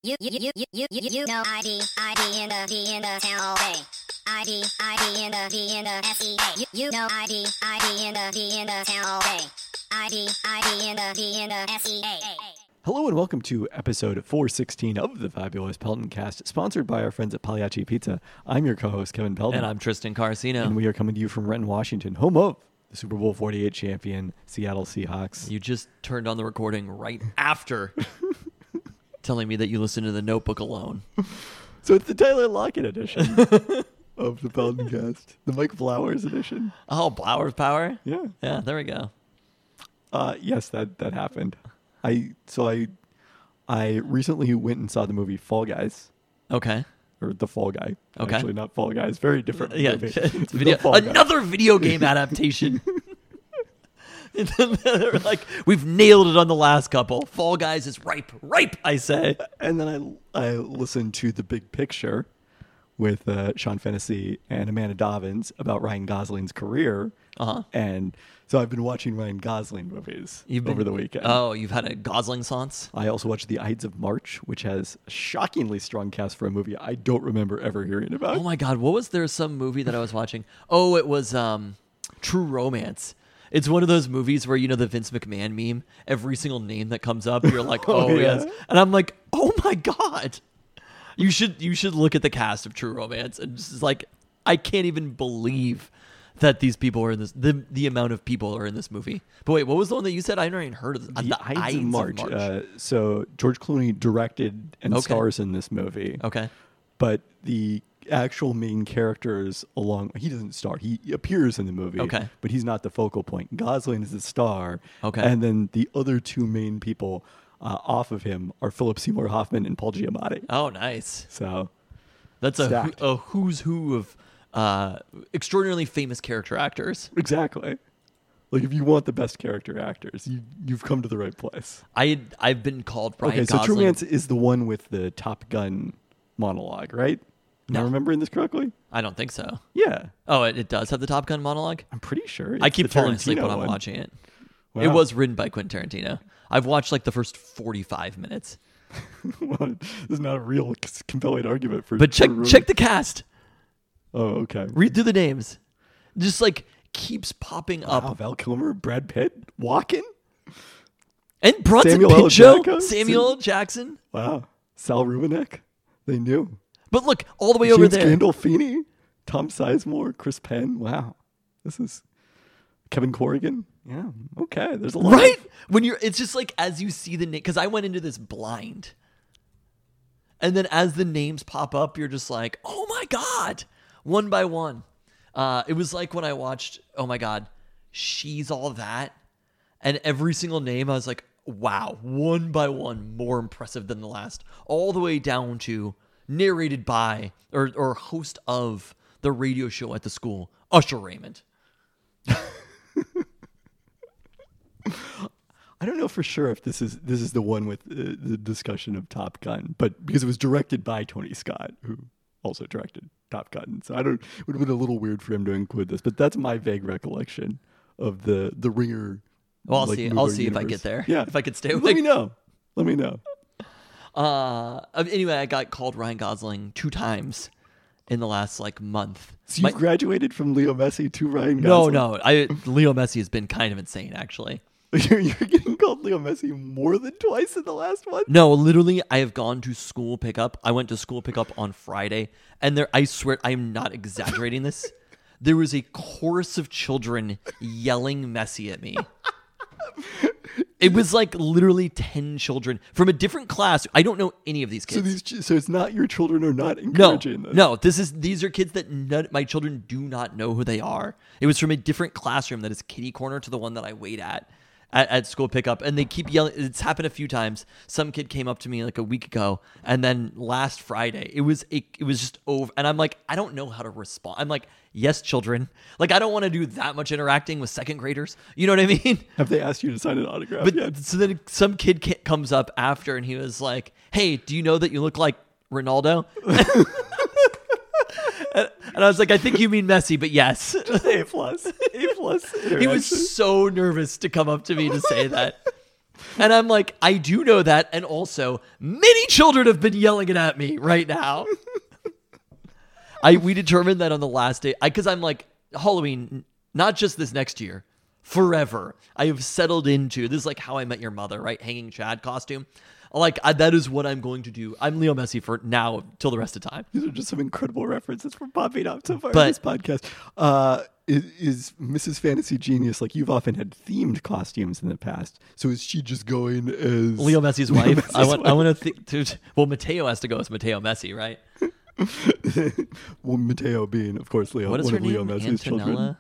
You know ID in the town all day. ID in the SEA. You know ID in the town all day. ID in the SEA. Hello and welcome to episode 416 of the Fabulous Pelton Cast, sponsored by our friends at Pagliacci Pizza. I'm your co-host, Kevin Pelton. And I'm Tristan Carcino. And we are coming to you from Renton, Washington, home of the Super Bowl 48 champion Seattle Seahawks. You just turned on the recording right after telling me that you listened to The Notebook alone. So it's the Tyler Lockett edition of the Pelton Cast, the Mike Flowers edition. Oh, Blowers Power? Yeah. Yeah, there we go. Yes, that happened. I recently went and saw the movie Fall Guys. Okay. Or The Fall Guy. Okay. Actually, not Fall Guys. Very different Yeah, movie. it's The Fall Guy. another video game adaptation. And then they're like, we've nailed it on the last couple. Fall Guys is ripe, I say. And then I listened to The Big Picture with Sean Fennessy and Amanda Dobbins about Ryan Gosling's career. Uh-huh. And so I've been watching Ryan Gosling movies over the weekend. Oh, you've had a Gosling sauce? I also watched The Ides of March, which has a shockingly strong cast for a movie I don't remember ever hearing about. Oh my God, what was there some movie that I was watching? Oh, it was True Romance. It's one of those movies where, you know, the Vince McMahon meme, every single name that comes up, you're like, oh, yeah. yes. And I'm like, oh my God. You should look at the cast of True Romance and just like, I can't even believe that these people are in this, the amount of people are in this movie. But wait, what was the one that you said? I never even heard of this. The Ides of March. So George Clooney directed and stars in this movie. Okay. But the actual main characters he doesn't star. He appears in the movie. Okay. But he's not the focal point. Gosling is the star. Okay. And then the other two main people off of him are Philip Seymour Hoffman and Paul Giamatti. Oh, nice. So that's stacked. a who's who of extraordinarily famous character actors. Exactly. Like, if you want the best character actors, you've come to the right place. I've been called Ryan So Gosling. True Romance is the one with the Top Gun monologue, right? Am I remembering this correctly? I don't think so. Yeah. Oh, it does have the Top Gun monologue? I'm pretty sure. I keep It's the falling asleep when Tarantino I'm one. watching it. Wow. It was written by Quentin Tarantino. I've watched like the first 45 minutes. Well, this is not a real compelling argument for. But check the cast. Oh, okay. Read through the names. Just like keeps popping up. Wow, Val Kilmer, Brad Pitt, Walken. And Bronson Samuel L. Pinchot, Jackson. Samuel L. Jackson. Wow, Sal Rubinek. They knew. But look, all the way over James there. Gandolfini, Tom Sizemore, Chris Penn. Wow, this is Kevin Corrigan. Yeah, okay. There's a lot. Right? It's just like as you see the name, because I went into this blind. And then as the names pop up, you're just like, oh my God, one by one. It was like when I watched, oh my God, She's All That. And every single name, I was like, wow, one by one, more impressive than the last. All the way down to narrated by or host of the radio show at the school, Usher Raymond. I don't know for sure if this is the one with the discussion of Top Gun, but because it was directed by Tony Scott, who also directed Top Gun, so it would have been a little weird for him to include this. But that's my vague recollection of the Ringer. Well, I'll movie see if I universe. get there. Yeah, if I could stay awake. Let me know. Anyway, I got called Ryan Gosling 2 times in the last month. So you've graduated from Leo Messi to Ryan Gosling? No. Leo Messi has been kind of insane, actually. You're getting called Leo Messi more than twice in the last month? No, literally, I have gone to school pickup. I went to school pickup on Friday, and I swear, I am not exaggerating this. There was a chorus of children yelling Messi at me. It was literally 10 children from a different class. I don't know any of these kids. So it's not your children are not encouraging this? No. These are kids that my children do not know who they are. It was from a different classroom that is kitty corner to the one that I wait at school pickup, and they keep yelling. It's happened a few times. Some kid came up to me a week ago, and then last Friday it was just over, and I'm like, I don't know how to respond. I'm like, yes, children. I don't want to do that much interacting with second graders. You know what I mean? Have they asked you to sign an autograph? But so then some kid comes up after, and he was like, "Hey, do you know that you look like Ronaldo?" And I was like, I think you mean Messi, but yes. A+. He was so nervous to come up to me to say that. And I'm like, I do know that. And also, many children have been yelling it at me right now. We determined that on the last day, because I'm like, Halloween, not just this next year, forever. I have settled into, this is like How I Met Your Mother, right? Hanging Chad costume. Like, that is what I'm going to do. I'm Leo Messi for now till the rest of time. These are just some incredible references from popping up so far But- in this podcast. Is Mrs. Fantasy Genius, like you've often had themed costumes in the past, so is she just going as Leo Messi's wife. I Messi's want to. Well, Mateo has to go as Mateo Messi, right? well, Mateo being, of course, Leo, What is one her of Leo name? Messi's children. Antonella.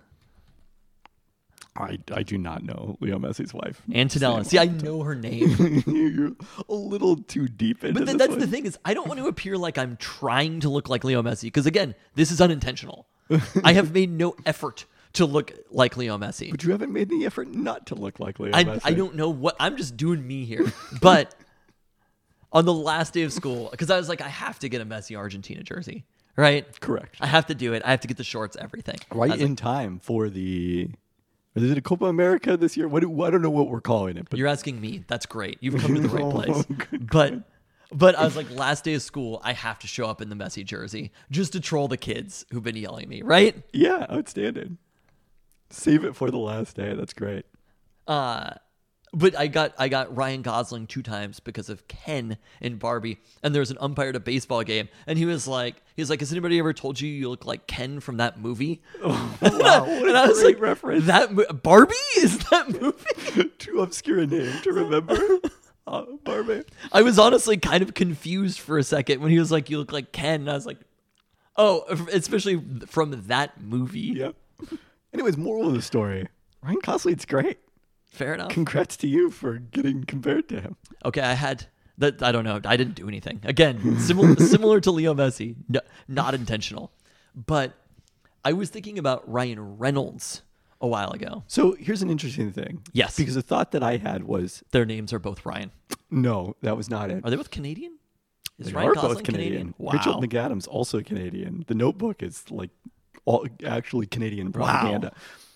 I do not know Leo Messi's wife. Antonella. See, I know her name. You're a little too deep into But this that's one. the thing is, I don't want to appear like I'm trying to look like Leo Messi because again, this is unintentional. I have made no effort to look like Leo Messi. But you haven't made the effort not to look like Leo Messi. I don't know what I'm just doing me here. But on the last day of school, because I was like, I have to get a Messi Argentina jersey, right? Correct. I have to do it. I have to get the shorts, everything. I Right was in like, time for the. Is it a Copa America this year? I don't know what we're calling it, but you're asking me. That's great. You've come to the right Oh, place. good, But I was like, last day of school, I have to show up in the Messi jersey just to troll the kids who've been yelling at me, right? yeah, outstanding. Save it for the last day. That's great. But I got Ryan Gosling 2 times because of Ken in Barbie, and there was an umpire at a baseball game, and he was like, has anybody ever told you look like Ken from that movie? Wow, what And a I was great like, reference. Barbie is that movie? Too obscure a name to remember. Barbie. I was honestly kind of confused for a second when he was like, you look like Ken, and I was like, oh, especially from that movie. Yep. Anyways, moral of the story: Ryan Gosling's great. Fair enough. Congrats to you for getting compared to him. Okay, I had that. I don't know. I didn't do anything. Again, similar to Leo Messi, no, not intentional. But I was thinking about Ryan Reynolds a while ago. So here's an interesting thing. Yes. Because the thought that I had was, Their names are both Ryan. no, that was not it. Are they both Canadian? Is They Ryan are Gosling both Canadian. Wow. Rachel McAdams also Canadian. The Notebook is like all actually Canadian propaganda.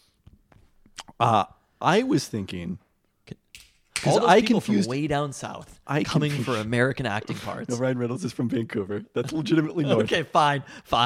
I was thinking, All those I people confused- from way down south I coming confused- for American acting parts. no, Ryan Reynolds is from Vancouver. That's legitimately north. Okay, fine.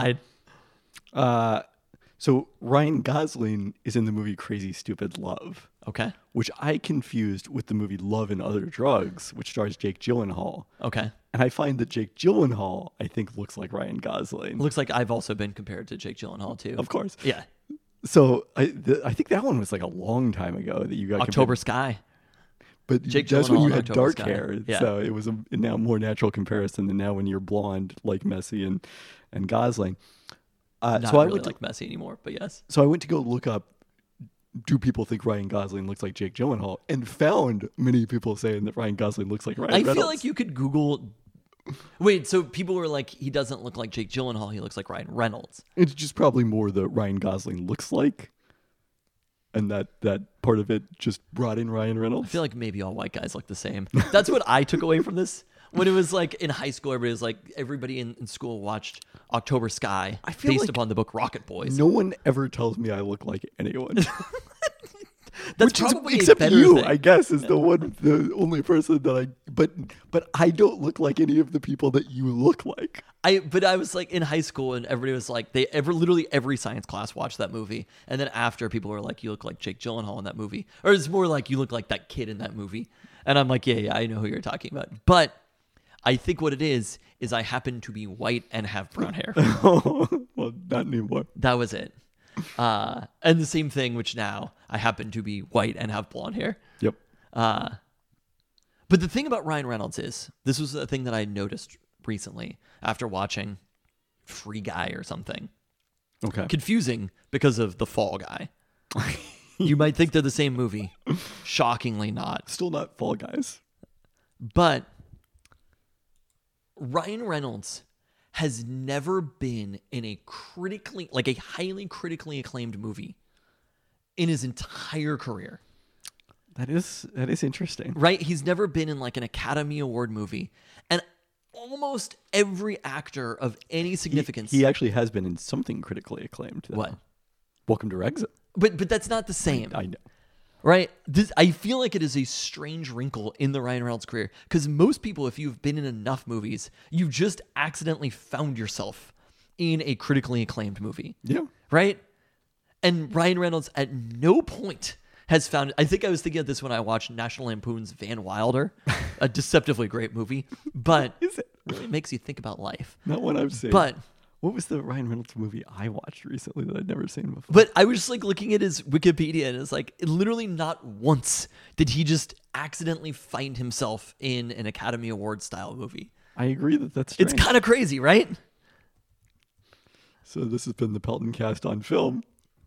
So Ryan Gosling is in the movie Crazy Stupid Love, Okay. which I confused with the movie Love and Other Drugs, which stars Jake Gyllenhaal. Okay. And I find that Jake Gyllenhaal, I think, looks like Ryan Gosling. Looks like I've also been compared to Jake Gyllenhaal too. Of course. Yeah. So I think that one was like a long time ago that you got October compared. Sky. But Jake that's when Gyllenhaal you and had October dark Sky. hair. Yeah. So it was a now more natural comparison than now when you're blonde like Messi and Gosling. Not so I really went to, like Messi anymore, but yes. so I went to go look up, do people think Ryan Gosling looks like Jake Gyllenhaal? And found many people saying that Ryan Gosling looks like Ryan I Reynolds. feel like you could Google. Wait, so people were like, he doesn't look like Jake Gyllenhaal. He looks like Ryan Reynolds. It's just probably more the Ryan Gosling looks like. And that part of it just brought in Ryan Reynolds. I feel like maybe all white guys look the same. That's what I took away from this. When it was like in high school, everybody in school watched October Sky I feel based like upon the book Rocket Boys. No one ever tells me I look like anyone. That's Which is- probably a except better you, thing. I guess, is the only person that I. But I don't look like any of the people that you look like. But I was like in high school, and everybody was like, literally every science class watched that movie, and then after people were like, you look like Jake Gyllenhaal in that movie, or it's more like you look like that kid in that movie, and I'm like, yeah, I know who you're talking about, but I think what it is I happen to be white and have brown hair. Well, not anymore. That was it. And the same thing, which now I happen to be white and have blonde hair. Yep. But the thing about Ryan Reynolds is, this was a thing that I noticed recently after watching Free Guy or something. Okay. Confusing because of The Fall Guy. You might think they're the same movie. Shockingly not. Still not Fall Guys. But Ryan Reynolds has never been in a highly critically acclaimed movie in his entire career. That is interesting. Right? He's never been in like an Academy Award movie. And almost every actor of any significance. He actually has been in something critically acclaimed. Though. What? Welcome to Exit. But that's not the same. I know. Right? I feel like it is a strange wrinkle in the Ryan Reynolds career because most people, if you've been in enough movies, you've just accidentally found yourself in a critically acclaimed movie. Yeah. Right? And Ryan Reynolds at no point has found. I think I was thinking of this when I watched National Lampoon's Van Wilder, a deceptively great movie, but Is it? really makes you think about life. Not one I've seen. But what was the Ryan Reynolds movie I watched recently that I'd never seen before? But I was just like looking at his Wikipedia and it's like literally not once did he just accidentally find himself in an Academy Award style movie. I agree that that's strange. It's kind of crazy, right? So this has been the Pelton Cast on film.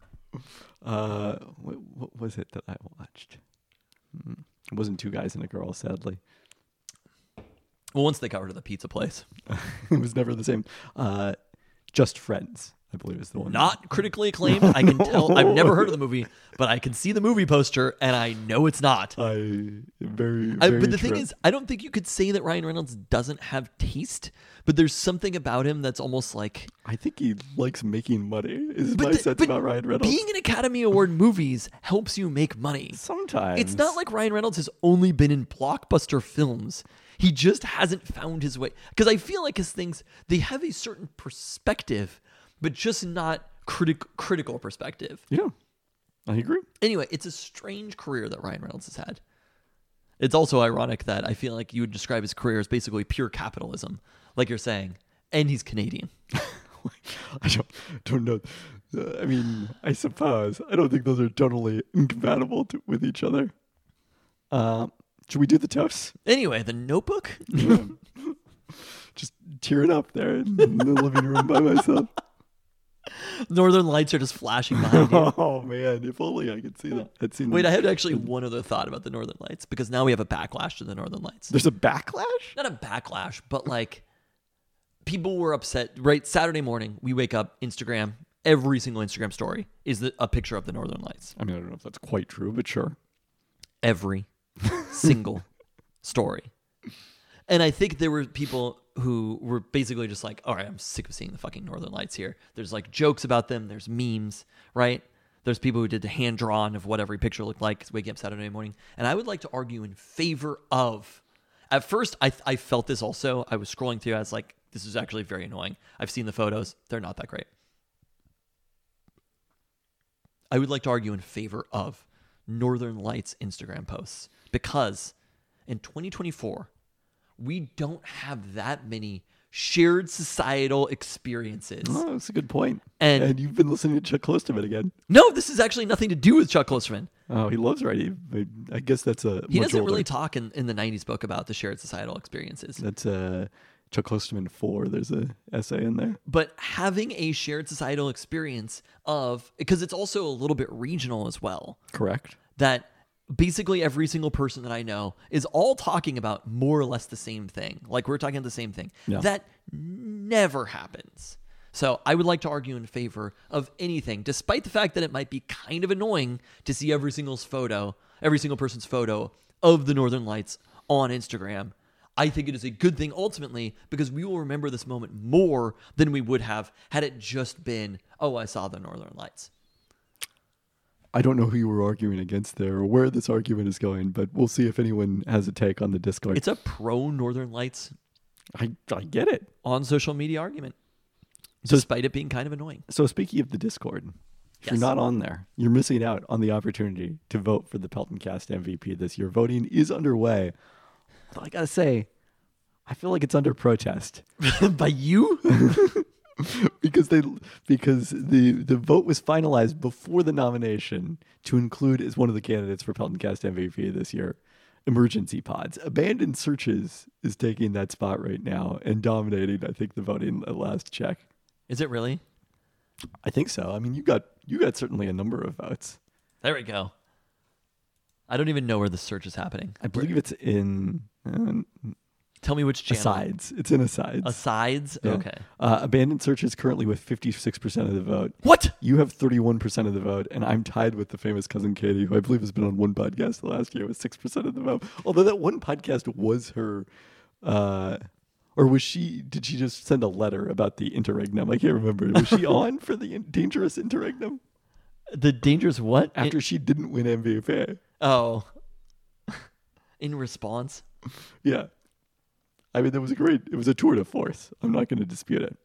What was it that I watched? It wasn't Two Guys and a Girl, sadly. Well, once they covered the pizza place. It was never the same. Just Friends, I believe is the one. Not critically acclaimed. I can tell. I've never heard of the movie, but I can see the movie poster and I know it's not. Very But the thing true. is, I don't think you could say that Ryan Reynolds doesn't have taste, but there's something about him that's almost like I think he likes making money. Is my sense about Ryan Reynolds. being in Academy Award movies helps you make money. Sometimes It's not like Ryan Reynolds has only been in blockbuster films. He just hasn't found his way. Because I feel like his things, they have a certain perspective, but just not critical perspective. Yeah, I agree. Anyway, it's a strange career that Ryan Reynolds has had. It's also ironic that I feel like you would describe his career as basically pure capitalism, like you're saying, and he's Canadian. I don't know. I mean, I suppose I don't think those are totally incompatible with each other. Should we do the toasts? Anyway, The Notebook? Just tearing up there in the living room by myself. Northern Lights are just flashing behind you. Oh man, if only I could see that. I'd seen Wait, I had actually one other thought about the Northern Lights because now we have a backlash to the Northern Lights. There's a backlash? Not a backlash, but like people were upset. Right, Saturday morning, we wake up, Instagram, every single Instagram story is a picture of the Northern Lights. I mean, I don't know if that's quite true, but sure. Every single story. And I think there were people who were basically just like, all right, I'm sick of seeing the fucking Northern Lights here. There's like jokes about them. There's memes, right? There's people who did the hand drawn of what every picture looked like waking up Saturday morning. And I would like to argue in favor of, at first I felt this also. I was scrolling through. I was like, this is actually very annoying. I've seen the photos. They're not that great. I would like to argue in favor of Northern Lights Instagram posts because in 2024, we don't have that many shared societal experiences. Oh, that's a good point. And you've been listening to Chuck Klosterman again. No, this is actually nothing to do with Chuck Klosterman. Oh, he loves writing. I guess that's a He much doesn't older. really talk in the 90s book about the shared societal experiences. That's Chuck Klosterman 4. There's a essay in there. But having a shared societal experience of, because it's also a little bit regional as well, Correct. that basically every single person that I know is all talking about more or less the same thing. Like we're talking about the same thing. Yeah. That never happens. So I would like to argue in favor of anything, despite the fact that it might be kind of annoying to see every single person's photo of the Northern Lights on Instagram. I think it is a good thing ultimately because we will remember this moment more than we would have had it just been, oh, I saw the Northern Lights. I don't know who you were arguing against there or where this argument is going, but we'll see if anyone has a take on the Discord. It's a pro Northern Lights I get it. on social media argument, despite it being kind of annoying. So speaking of the Discord, if Yes. you're not on there, you're missing out on the opportunity to vote for the Pelton Cast MVP this year. Voting is underway. Although I gotta say, I feel like it's under protest By you? because the vote was finalized before the nomination to include as one of the candidates for Pelton Cast MVP this year, Emergency Pods. Abandoned Searches is taking that spot right now and dominating, I think, the voting at last check. Is it really? I think so. I mean, you got certainly a number of votes. There we go. I don't even know where the search is happening. I believe it's in Tell me which channel. Asides. It's in Asides. Asides? Yeah. Okay. Abandoned Search is currently with 56% of the vote. What? You have 31% of the vote, and I'm tied with the famous Cousin Katie, who I believe has been on one podcast the last year with 6% of the vote. Although that one podcast was her, or was she? Did she just send a letter about the interregnum? I can't remember. Was she on for the dangerous interregnum? The dangerous what? after she didn't win MVP. Oh. In response? Yeah. I mean, it was a tour de force. I'm not going to dispute it.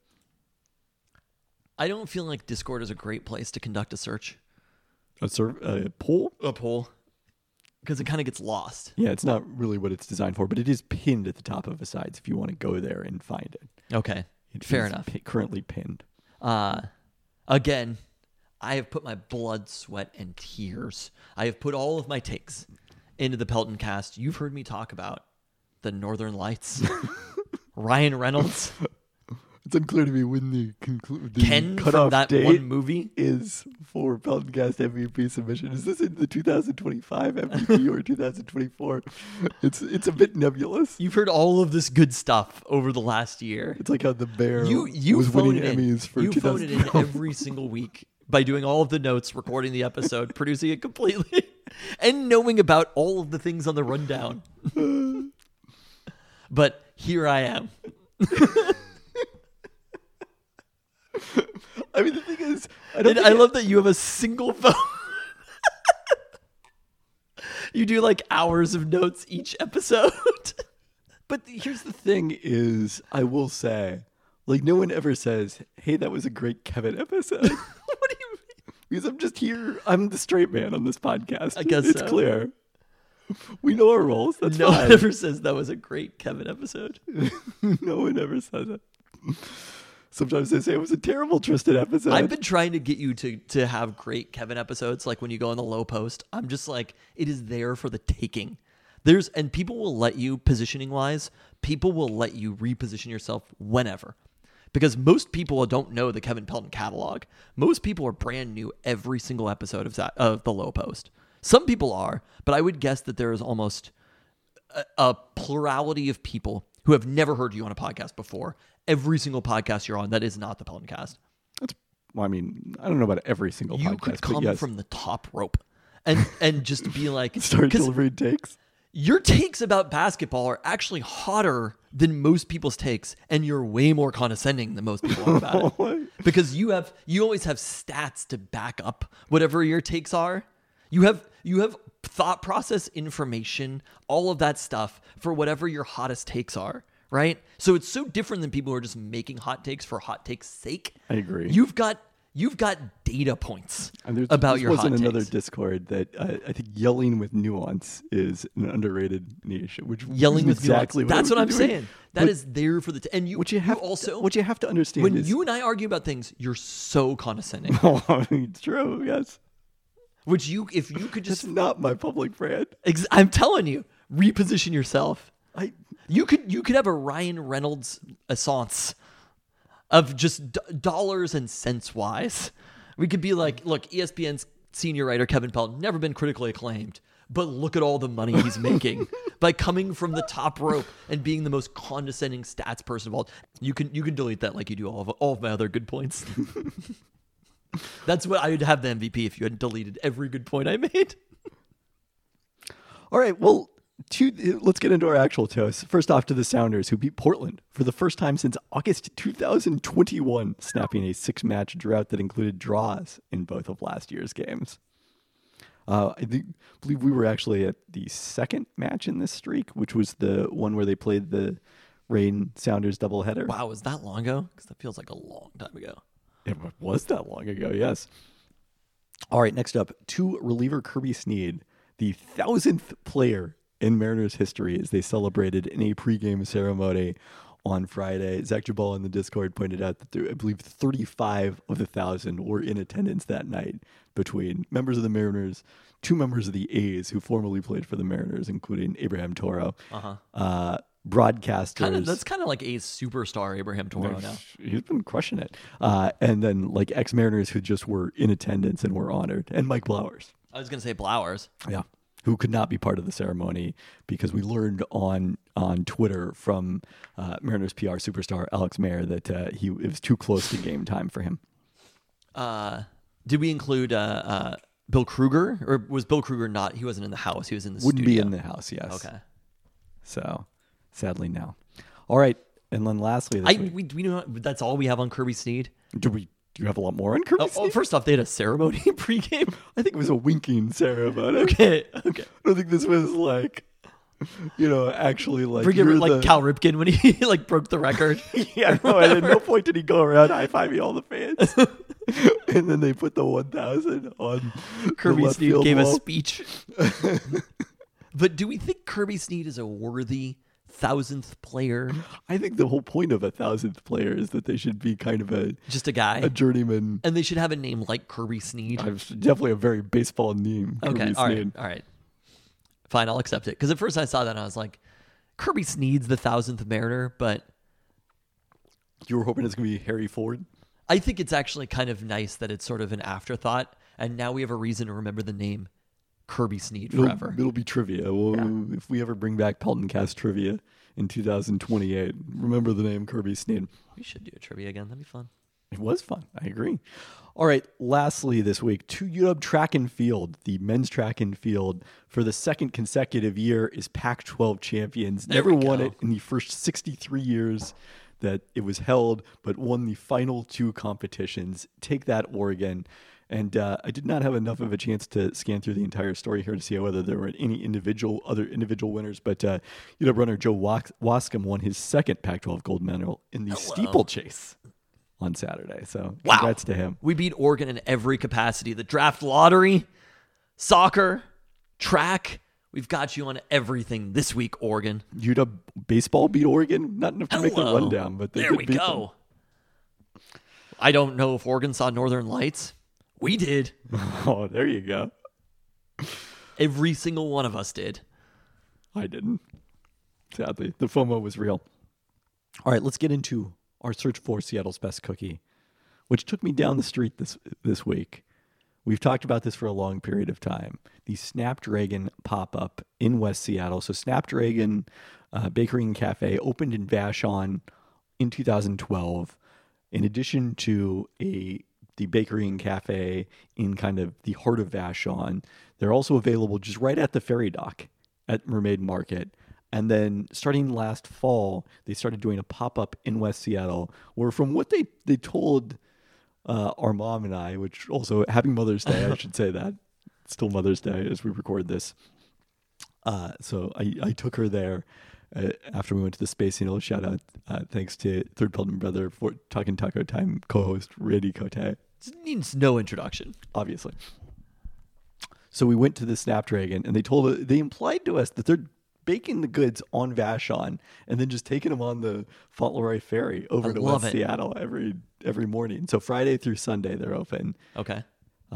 I don't feel like Discord is a great place to conduct a search. A poll? A poll. Because it kind of gets lost. Yeah, it's not really what it's designed for, but it is pinned at the top of the sides if you want to go there and find it. Okay. It Fair is enough. Currently pinned. Again, I have put my blood, sweat, and tears. I have put all of my takes into the Pelton cast. You've heard me talk about the Northern Lights, Ryan Reynolds, It's unclear to me when the Ken from cutoff that date one movie. is for Peltoncast MVP submission. Is this in the 2025 MVP or 2024? It's a bit nebulous. You've heard all of this good stuff over the last year. It's like how the Bear You was phone winning it in. Emmys for You phone it in 2012. every single week by doing all of the notes, recording the episode, producing it completely, and knowing about all of the things on the rundown. But here I am. I mean, the thing is, I love that you have a single phone. You do like hours of notes each episode. But here's the thing is, I will say, like, no one ever says, hey, that was a great Kevin episode. What do you mean? Because I'm just here. I'm the straight man on this podcast. I guess it's so. clear. We know our roles. That's No fine. one ever says that was a great Kevin episode. No one ever says it. Sometimes they say it was a terrible Tristan episode. I've been trying to get you to have great Kevin episodes, like when you go on the low post. I'm just like, it is there for the taking. And people will let you, positioning wise, people will let you reposition yourself whenever. Because most people don't know the Kevin Pelton catalog. Most people are brand new every single episode of the low post. Some people are, but I would guess that there is almost a plurality of people who have never heard you on a podcast before. Every single podcast you're on, that is not the Pelton cast. Well, I mean, I don't know about every single You podcast, could but come yes. from the top rope and just be like, Start 'cause delivering takes. your takes about basketball are actually hotter than most people's takes, and you're way more condescending than most people are about it. Because you always have stats to back up whatever your takes are. You have thought process information, all of that stuff for whatever your hottest takes are, right? So it's so different than people who are just making hot takes for hot takes' sake. I agree. You've got data points And about this your hot wasn't another takes. Discord that I think yelling with nuance is an underrated niche. Which Yelling is with exactly nuance. That's what what I'm I'm doing. saying. That But is there for the and you. what you have also what you have to understand when is you and I argue about things, you're so condescending. it's true. Yes, Which if you could it's just, not my public brand. I'm telling you, reposition yourself. I You could have a Ryan Reynolds essence of just dollars and cents wise. We could be like, look, ESPN's senior writer Kevin Pelton never been critically acclaimed, but look at all the money he's making by coming from the top rope and being the most condescending stats person of all. You can delete that like you do all of my other good points. That's what I would have the MVP if you hadn't deleted every good point I made. All right, well, let's get into our actual toast. First off to the Sounders, who beat Portland for the first time since August 2021, snapping a 6-match drought that included draws in both of last year's games. I believe we were actually at the second match in this streak, which was the one where they played the Reign Sounders doubleheader. Wow, was that long ago? Because that feels like a long time ago. It was that long ago, yes. All right, next up, to reliever Kirby Snead, the 1,000th player in Mariners history as they celebrated in a pregame ceremony on Friday. Zach Jabal in the Discord pointed out that I believe 35 of the 1,000 were in attendance that night between members of the Mariners, 2 members of the A's who formerly played for the Mariners, including Abraham Toro, broadcasters. That's kind of like a superstar Abraham Toro now. He's been crushing it. And then like ex-Mariners who just were in attendance and were honored. And Mike Blowers. I was going to say Blowers. Yeah. Who could not be part of the ceremony because we learned on Twitter from Mariners PR superstar Alex Mayer that it was too close to game time for him. Did we include Bill Kruger, or was Bill Kruger not? He wasn't in the house. He was in the Wouldn't studio. be in the house, yes. Okay. So, sadly, no. All right. And then lastly, We know that's all we have on Kirby Snead. do we Do you have a lot more on Kirby Oh, Snead? first off, they had a ceremony pregame. I think it was a winking ceremony. Okay. I don't think this was like, actually like. Bring it you're like the- Cal Ripken when he like broke the record. Yeah, no, and at no point did he go around high-fiving all the fans. And then they put the 1,000 on Kirby the left Snead field gave a wall. speech. But do we think Kirby Snead is a worthy 1,000th player? I think the whole point of a 1,000th player is that they should be kind of a Just a guy? journeyman. And they should have a name like Kirby Snead. Definitely a very baseball name. Okay, Kirby all right, Snead. all right. Fine, I'll accept it. Because at first I saw that and I was like, Kirby Snead's the 1,000th Mariner, but You were hoping it's going to be Harry Ford? I think it's actually kind of nice that it's sort of an afterthought, and now we have a reason to remember the name Kirby Snead forever. It'll be trivia. If we ever bring back Pelton Cast trivia in 2028, remember the name Kirby Snead. We should do a trivia again. That'd be fun. It was fun. I agree. All right. Lastly, this week, 2 UW track and field, the men's track and field, for the second consecutive year is Pac-12 champions. There Never we won go. it in the first 63 years that it was held, but won the final 2 competitions. Take that, Oregon. And I did not have enough of a chance to scan through the entire story here to see whether there were any other individual winners. But UW runner Joe Wascom won his second Pac-12 gold medal in the steeplechase on Saturday. So Wow. congrats to him. We beat Oregon in every capacity. The draft lottery, soccer, track. We've got you on everything this week, Oregon. UW baseball beat Oregon. Not enough to make the Hello. rundown, but they there did we beat go. I don't know if Oregon saw Northern Lights. We did. them. Oh, there you go. Every single one of us did. I didn't. Sadly, the FOMO was real. All right, let's get into our search for Seattle's best cookie, which took me down the street this week. We've talked about this for a long period of time. The Snapdragon pop-up in West Seattle. So Snapdragon Bakery and Cafe opened in Vashon in 2012. In addition to the bakery and cafe in kind of the heart of Vashon, they're also available just right at the ferry dock at Mermaid Market. And then starting last fall, they started doing a pop-up in West Seattle where, from what they told our mom and I, which also, happy Mother's Day, I should say that. It's still Mother's Day as we record this. So I took her there after we went to the Space Needle. Shout out, thanks to Third Pelton Brother for Talking Taco Time co-host Randy Cote, It needs no introduction. obviously. So we went to the Snapdragon, and they implied to us that they're baking the goods on Vashon and then just taking them on the Fauntleroy ferry over to love West it. Seattle every morning. So Friday through Sunday they're open. Okay.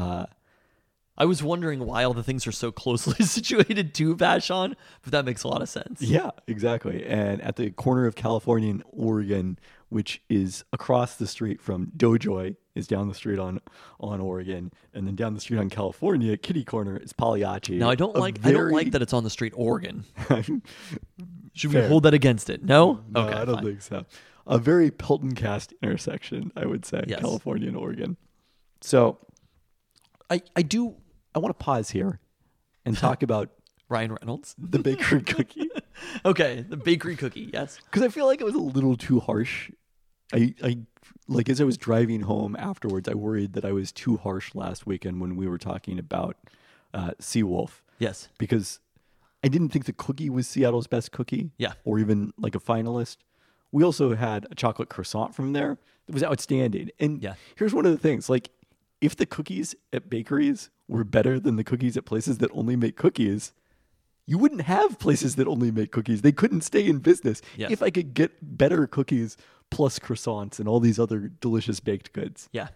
I was wondering why all the things are so closely situated to Vashon, but that makes a lot of sense. Yeah, exactly. And at the corner of California and Oregon, which is across the street from Dojoy, is down the street on Oregon, and then down the street on California, kitty corner is Pagliacci. Now I don't like that it's on the street Oregon. Should we Fair. hold that against it? No? No, Okay. I don't fine. think so. A very Pelton Cast intersection, I would say, Yes. California and Oregon. So I want to pause here and talk about Ryan Reynolds. the bakery cookie. Okay, the bakery cookie. Yes. Because I feel like it was a little too harsh. I like, as I was driving home afterwards, I worried that I was too harsh last weekend when we were talking about Seawolf, Yes. because I didn't think the cookie was Seattle's best cookie. Yeah. Or even like a finalist. We also had a chocolate croissant from there that was outstanding. And Yeah. here's one of the things, like, if the cookies at bakeries were better than the cookies at places that only make cookies, you wouldn't have places that only make cookies. They couldn't stay in business Yes. if I could get better cookies plus croissants and all these other delicious baked goods. Yeah.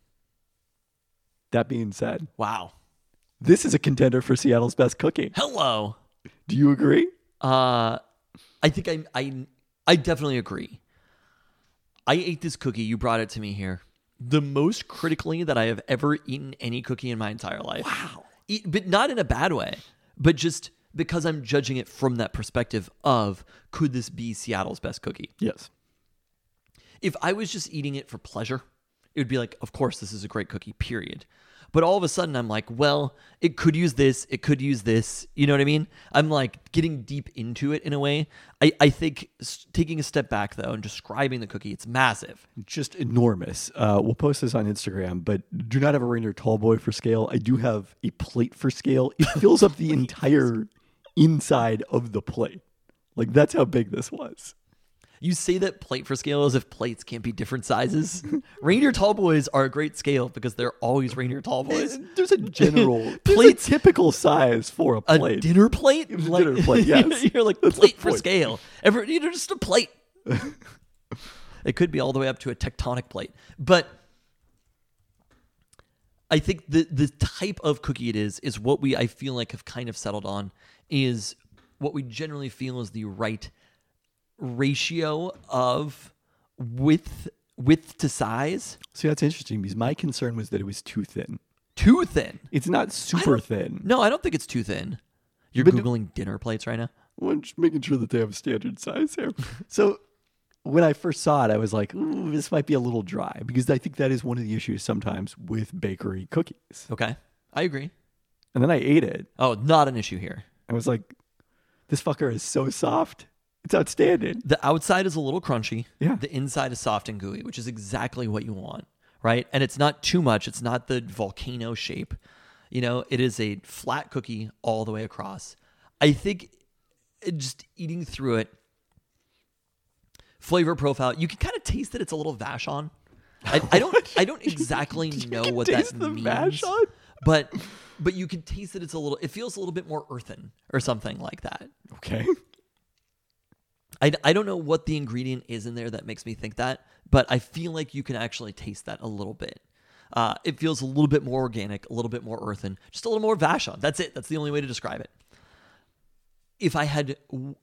That being said, Wow. this is a contender for Seattle's best cookie. Hello. Do you agree? I think I definitely agree. I ate this cookie. You brought it to me here. The most critically that I have ever eaten any cookie in my entire life. Wow. But not in a bad way, but just because I'm judging it from that perspective of, could this be Seattle's best cookie? Yes. If I was just eating it for pleasure, it would be like, of course, this is a great cookie, period. But all of a sudden, I'm like, well, it could use this. It could use this. You know what I mean? I'm like getting deep into it in a way. I think taking a step back, though, and describing the cookie, it's massive. Just enormous. We'll post this on Instagram, but do not have a reindeer tall boy for scale. I do have a plate for scale. It fills up the entire inside of the plate. Like, that's how big this was. You say that plate for scale as if plates can't be different sizes. Reindeer tall boys are a great scale because they're always reindeer tall boys. There's a general, Plate- typical size for a A plate. dinner plate? A dinner plate, yes. You're like, That's the plate for point. scale. Just a plate. It could be all the way up to a tectonic plate. But I think the type of cookie it is what I feel like have kind of settled on is what we generally feel is the right ratio of width to size. See, that's interesting because my concern was that it was too thin. Too thin. It's not super thin. No, I don't think it's too thin. You're But- Googling dinner plates right now? Well, I'm just making sure that they have a standard size here. So when I first saw it, I was like, ooh, this might be a little dry because I think that is one of the issues sometimes with bakery cookies. Okay. I agree. And then I ate it. Oh, not an issue here. I was like, this fucker is so soft. It's outstanding. The outside is a little crunchy. Yeah. The inside is soft and gooey, which is exactly what you want, right? And it's not too much. It's not the volcano shape. It is a flat cookie all the way across. I think just eating through it, flavor profile, you can kind of taste that it's a little Vashon. I don't exactly know can what taste that the means. Vashon? But you can taste that it feels a little bit more earthen or something like that. Okay. I don't know what the ingredient is in there that makes me think that, but I feel like you can actually taste that a little bit. It feels a little bit more organic, a little bit more earthen, just a little more Vashon. That's it. That's the only way to describe it. If I had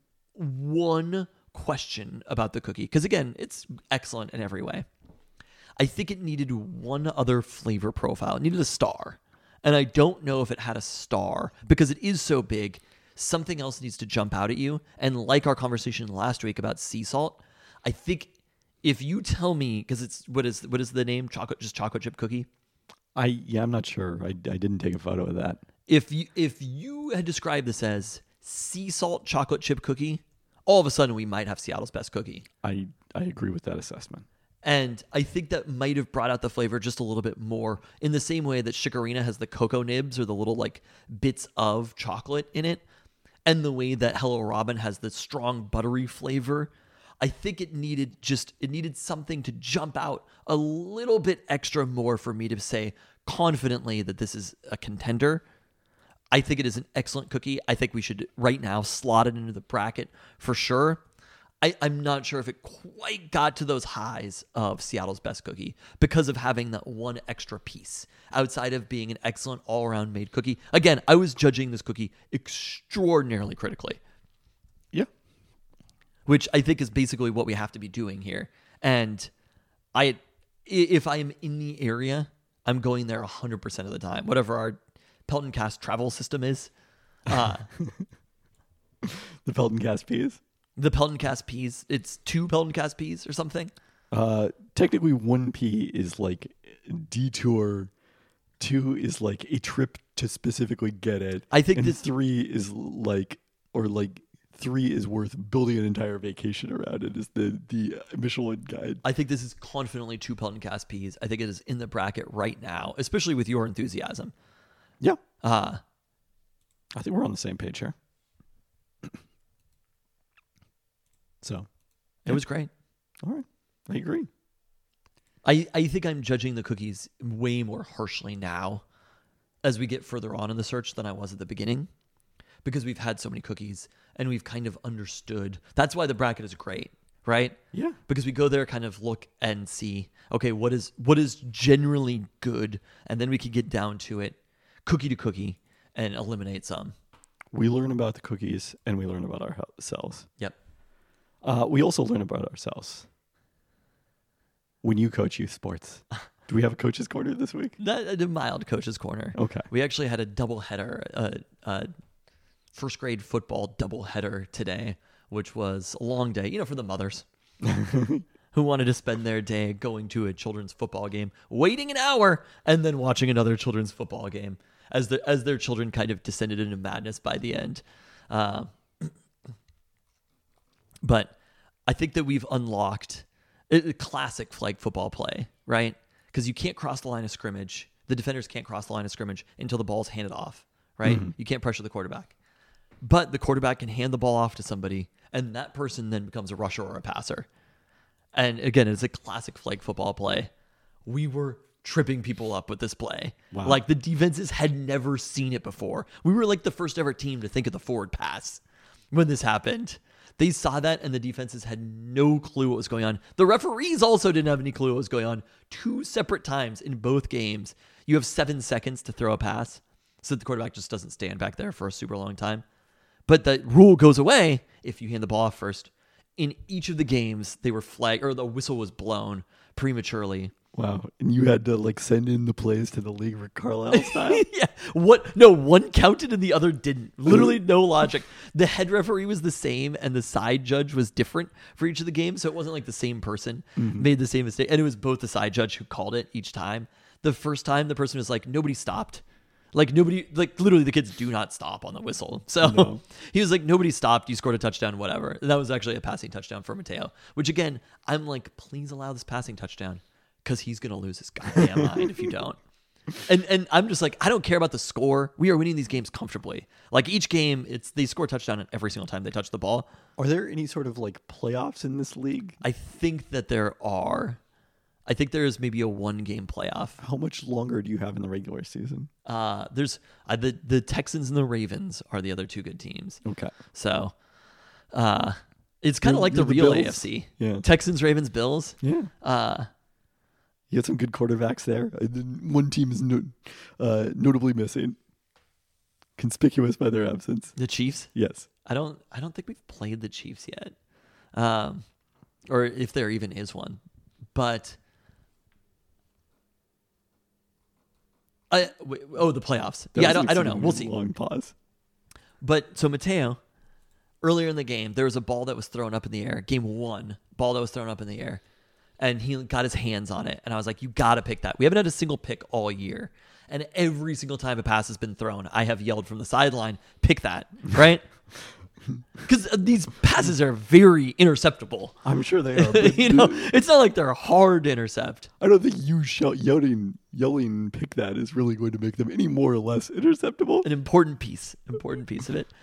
one question about the cookie, because again, it's excellent in every way, I think it needed one other flavor profile. It needed a star. And I don't know if it had a star because it is so big. Something else needs to jump out at you. And like our conversation last week about sea salt, I think if you tell me, because it's what is the name? Chocolate chip cookie. I'm not sure. I didn't take a photo of that. If you had described this as sea salt chocolate chip cookie, all of a sudden we might have Seattle's best cookie. I agree with that assessment. And I think that might have brought out the flavor just a little bit more in the same way that Chikorina has the cocoa nibs or the little like bits of chocolate in it. And the way that Hello Robin has the strong buttery flavor. I think it needed something to jump out a little bit extra more for me to say confidently that this is a contender. I think it is an excellent cookie. I think we should right now slot it into the bracket for sure. I'm not sure if it quite got to those highs of Seattle's best cookie because of having that one extra piece outside of being an excellent all-around made cookie. Again, I was judging this cookie extraordinarily critically. Yeah. Which I think is basically what we have to be doing here. And if I am in the area, I'm going there 100% of the time, whatever our Pelton Cast travel system is. The Pelton Cast peas. The Pelton Cast peas, it's 2 Pelton Cast peas or something. Technically 1 pea is like detour. 2 is like a trip to specifically get it. I think and this 3 is like 3 is worth building an entire vacation around it is the Michelin guide. I think this is confidently 2 Pelton Cast peas. I think it is in the bracket right now, especially with your enthusiasm. Yeah. I think we're on the same page here. So, It was great. all right. I agree. I think I'm judging the cookies way more harshly now as we get further on in the search than I was at the beginning because we've had so many cookies and we've kind of understood. That's why the bracket is great, right? Yeah. Because we go there, kind of look and see, okay, what is generally good, and then we can get down to it, cookie to cookie, and eliminate some. We learn about the cookies and we learn about ourselves. Yep. We also learn about ourselves when you coach youth sports. Do we have a coach's corner this week? A mild coach's corner. Okay. We actually had a doubleheader, first grade football doubleheader today, which was a long day, for the mothers. who wanted to spend their day going to a children's football game, waiting an hour, and then watching another children's football game as their children kind of descended into madness by the end. But I think that we've unlocked a classic flag football play, right? Because you can't cross the line of scrimmage. The defenders can't cross the line of scrimmage until the ball's handed off, right? Mm-hmm. You can't pressure the quarterback. But the quarterback can hand the ball off to somebody, and that person then becomes a rusher or a passer. And again, it's a classic flag football play. We were tripping people up with this play. Wow. Like the defenses had never seen it before. We were like the first ever team to think of the forward pass when this happened. They saw that and the defenses had no clue what was going on. The referees also didn't have any clue what was going on. 2 separate times in both games, you have 7 seconds to throw a pass so that the quarterback just doesn't stand back there for a super long time. But the rule goes away if you hand the ball off first. In each of the games, they were flagged, or the whistle was blown prematurely. Wow. And you had to like send in the plays to the league for Carlisle style? Yeah. What? No, one counted and the other didn't. Literally no logic. The head referee was the same and the side judge was different for each of the games. So it wasn't like the same person made the same mistake. And it was both the side judge who called it each time. The first time the person was like, nobody stopped. Like nobody, like literally the kids do not stop on the whistle. So he was like, nobody stopped. You scored a touchdown, whatever. And that was actually a passing touchdown for Mateo, which again, I'm like, please allow this passing touchdown. Because he's going to lose his goddamn mind if you don't. And I'm just like, I don't care about the score. We are winning these games comfortably. Like each game, they score a touchdown every single time they touch the ball. Are there any sort of like playoffs in this league? I think that there are. I think there is maybe a 1-game playoff. How much longer do you have in the regular season? There's the Texans and the Ravens are the other 2 good teams. Okay. So it's kind of like the real Bills? AFC. Yeah. Texans, Ravens, Bills. Yeah. You had some good quarterbacks there. One team is notably missing, conspicuous by their absence. The Chiefs? Yes. I don't think we've played the Chiefs yet, or if there even is one. But the playoffs. I don't know. We'll see. Long pause. But so Mateo, earlier in the game, there was a ball that was thrown up in the air. Game 1, ball that was thrown up in the air. And he got his hands on it. And I was like, you got to pick that. We haven't had a single pick all year. And every single time a pass has been thrown, I have yelled from the sideline, pick that, right? Because these passes are very interceptable. I'm sure they are. It's not like they're hard to intercept. I don't think you yelling pick that is really going to make them any more or less interceptable. An important piece of it.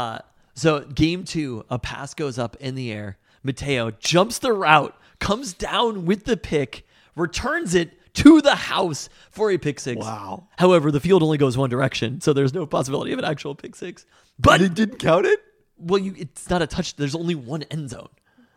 So game 2, a pass goes up in the air. Mateo jumps the route, comes down with the pick, returns it to the house for a pick 6. Wow. However, the field only goes one direction, so there's no possibility of an actual pick 6. But it didn't count it? Well, it's not a touch. There's only one end zone.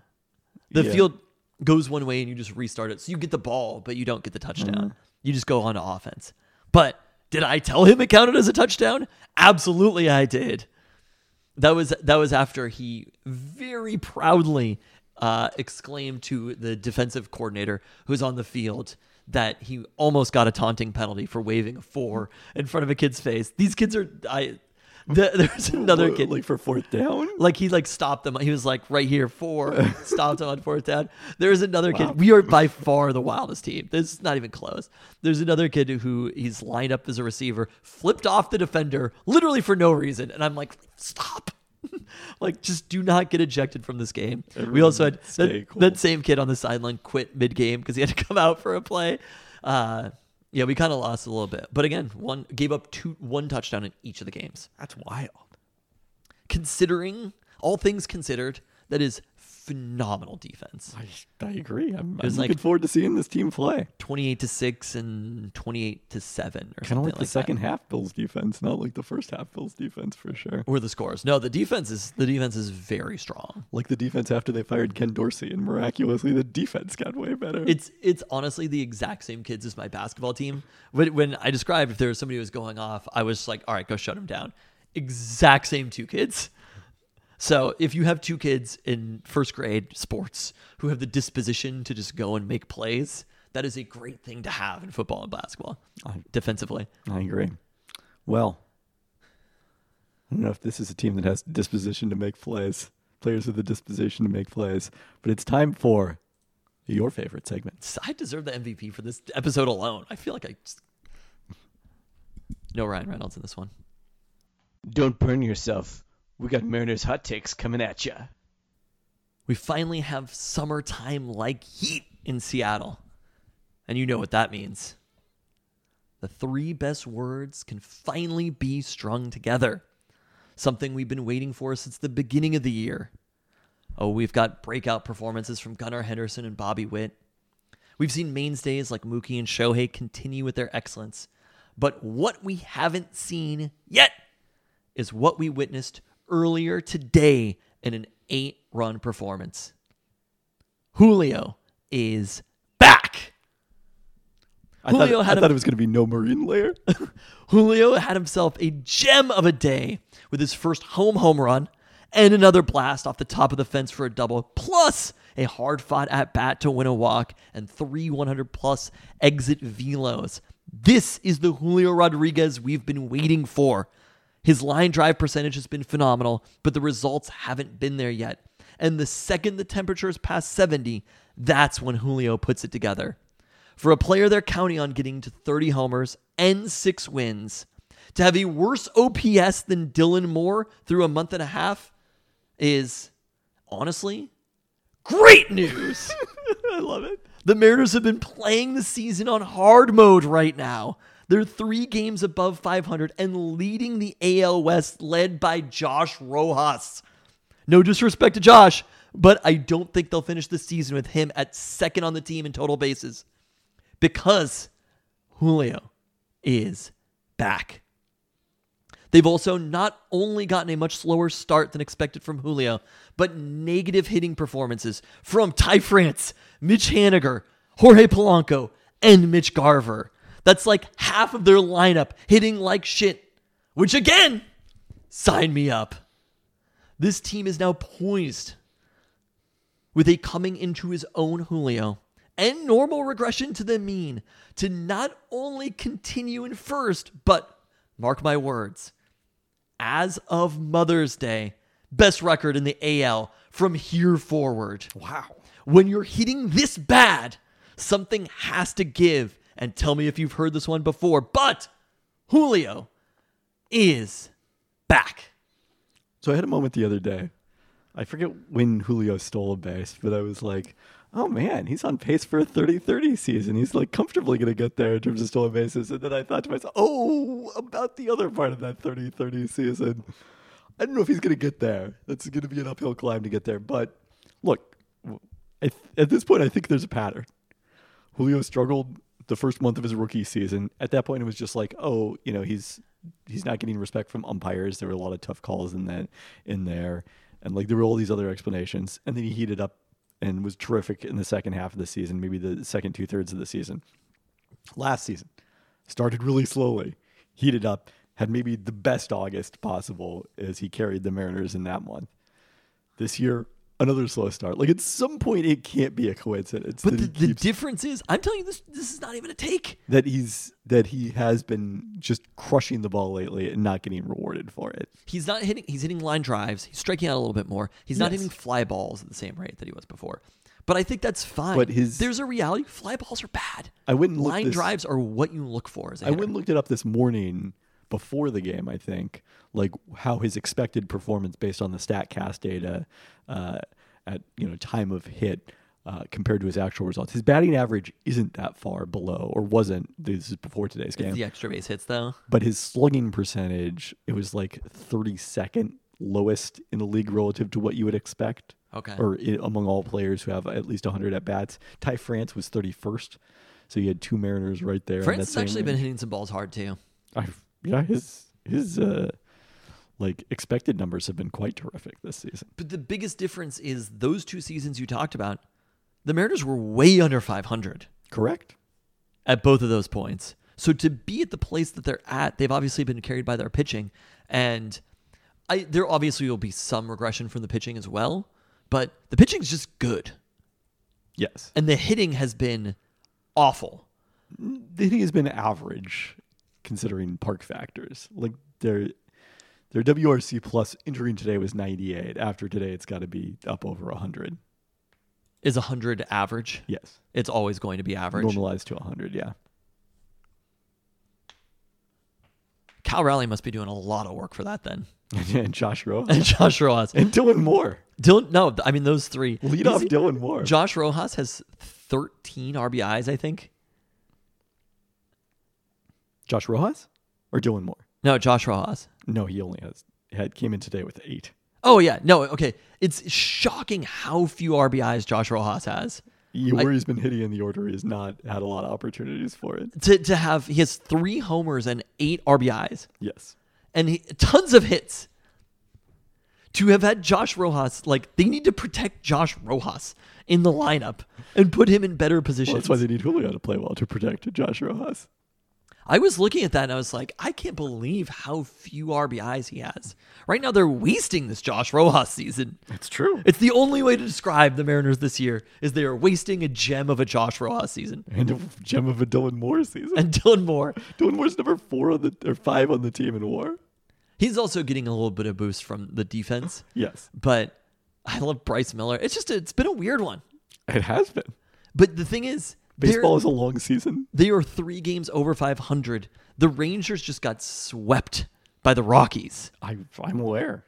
The field goes one way and you just restart it. So you get the ball, but you don't get the touchdown. You just go on to offense. But did I tell him it counted as a touchdown? Absolutely I did. That was after he very proudly exclaimed to the defensive coordinator who's on the field that he almost got a taunting penalty for waving a 4 in front of a kid's face. These kids are... There's another kid, like for 4th down. Like he stopped them. He was like right here 4, stopped him on 4th down. There's another kid. We are by far the wildest team. This is not even close. There's another kid who he's lined up as a receiver, flipped off the defender literally for no reason, and I'm like, stop. Like, just do not get ejected from this game. We also had that same kid on the sideline quit mid-game because he had to come out for a play. Yeah, we kind of lost a little bit. But again, gave up 1 touchdown in each of the games. That's wild. Considering, all things considered, that is phenomenal defense. I agree. I'm looking forward to seeing this team play. 28-6 and 28-7 or kind of like the second that. half Bills defense, not like the first half Bills defense for sure. Or the scores. No, the defense is very strong. Like the defense after they fired Ken Dorsey, and miraculously the defense got way better. It's honestly the exact same kids as my basketball team. When I described if there was somebody who was going off, I was like, all right, go shut him down. Exact same 2 kids. So if you have 2 kids in first grade sports who have the disposition to just go and make plays, that is a great thing to have in football and basketball, defensively. I agree. Well, I don't know if this is a team that has disposition to make plays, players with the disposition to make plays, but it's time for Your favorite segment. I deserve the MVP for this episode alone. I feel like I just... No Ryan Reynolds in this one. Don't burn yourself. We got Mariners hot takes coming at ya. We finally have summertime-like heat in Seattle. And you know what that means. The 3 best words can finally be strung together. Something we've been waiting for since the beginning of the year. Oh, we've got breakout performances from Gunnar Henderson and Bobby Witt. We've seen mainstays like Mookie and Shohei continue with their excellence. But what we haven't seen yet is what we witnessed earlier today in an 8-run performance. Julio is back. I thought it was going to be no marine layer. Julio had himself a gem of a day with his first home run and another blast off the top of the fence for a double, plus a hard-fought at-bat to win a walk and 3 100-plus exit velos. This is the Julio Rodriguez we've been waiting for. His line drive percentage has been phenomenal, but the results haven't been there yet. And the second the temperature is past 70, that's when Julio puts it together. For a player they're counting on getting to 30 homers and 6 wins, to have a worse OPS than Dylan Moore through a month and a half is, honestly, great news. I love it. The Mariners have been playing the season on hard mode right now. They're 3 games above 500 and leading the AL West, led by Josh Rojas. No disrespect to Josh, but I don't think they'll finish the season with him at second on the team in total bases because Julio is back. They've also not only gotten a much slower start than expected from Julio, but negative hitting performances from Ty France, Mitch Haniger, Jorge Polanco, and Mitch Garver. That's like half of their lineup hitting like shit, which again, sign me up. This team is now poised with a coming into his own Julio and normal regression to the mean to not only continue in first, but mark my words, as of Mother's Day, best record in the AL from here forward. Wow. When you're hitting this bad, something has to give. And tell me if you've heard this one before, but Julio is back. So I had a moment the other day. I forget when Julio stole a base, but I was like, oh man, he's on pace for a 30-30 season. He's like comfortably going to get there in terms of stolen bases. And then I thought to myself, oh, about the other part of that 30-30 season. I don't know if he's going to get there. That's going to be an uphill climb to get there. But look, at this point, I think there's a pattern. Julio struggled the first month of his rookie season. At that point, it was just like, oh, you know, he's not getting respect from umpires. There were a lot of tough calls in there. And like there were all these other explanations. And then he heated up and was terrific in the second half of the season, maybe the second 2/3 of the season. Last season, started really slowly, heated up, had maybe the best August possible as he carried the Mariners in that month. This year, another slow start. Like at some point, it can't be a coincidence. But the difference is, I'm telling you, this is not even a take. That he has been just crushing the ball lately and not getting rewarded for it. He's not hitting. He's hitting line drives. He's striking out a little bit more. He's not Yes. hitting fly balls at the same rate that he was before. But I think that's fine. But there's a reality. Fly balls are bad. I wouldn't look line this- drives are what you look for as a I hitter. went and looked it up this morning before the game, I think, like how his expected performance based on the StatCast data at time of hit compared to his actual results. His batting average isn't that far below, or wasn't. This is before today's game. The extra base hits, though. But his slugging percentage, it was like 32nd lowest in the league relative to what you would expect. Okay. Or among all players who have at least 100 at bats. Ty France was 31st. So you had 2 Mariners right there. France has actually been hitting some balls hard, too. His like expected numbers have been quite terrific this season. But the biggest difference is those 2 seasons you talked about, the Mariners were way under 500 Correct. at both of those points. So to be at the place that they're at, they've obviously been carried by their pitching. And there obviously will be some regression from the pitching as well. But the pitching's just good. Yes. And the hitting has been awful. The hitting has been average considering park factors. Like their WRC plus entering today was 98. After today, it's got to be up over 100. Is 100 average? Yes. It's always going to be average. Normalized to 100, yeah. Cal Raleigh must be doing a lot of work for that then. And Josh Rojas. And Josh Rojas. And Dylan Moore. No, I mean those three. Lead off Dylan Moore. Josh Rojas has 13 RBIs, I think. Josh Rojas? Or Dylan Moore? No, Josh Rojas. No, he only came in today with 8. Oh, yeah. No, okay. It's shocking how few RBIs Josh Rojas has. Where he's been hitting in the order, he has not had a lot of opportunities for it. He has 3 homers and 8 RBIs. Yes. And tons of hits. To have had Josh Rojas, like, they need to protect Josh Rojas in the lineup and put him in better positions. Well, that's why they need Julio to play well to protect Josh Rojas. I was looking at that and I was like, I can't believe how few RBIs he has. Right now, they're wasting this Josh Rojas season. It's true. It's the only way to describe the Mariners this year is they are wasting a gem of a Josh Rojas season. And a gem of a Dylan Moore season. And Dylan Moore. Dylan Moore's number 5 on the team in WAR. He's also getting a little bit of boost from the defense. Yes. But I love Bryce Miller. It's been a weird one. It has been. But the thing is, baseball is a long season. They are 3 games over 500. The Rangers just got swept by the Rockies. I'm aware.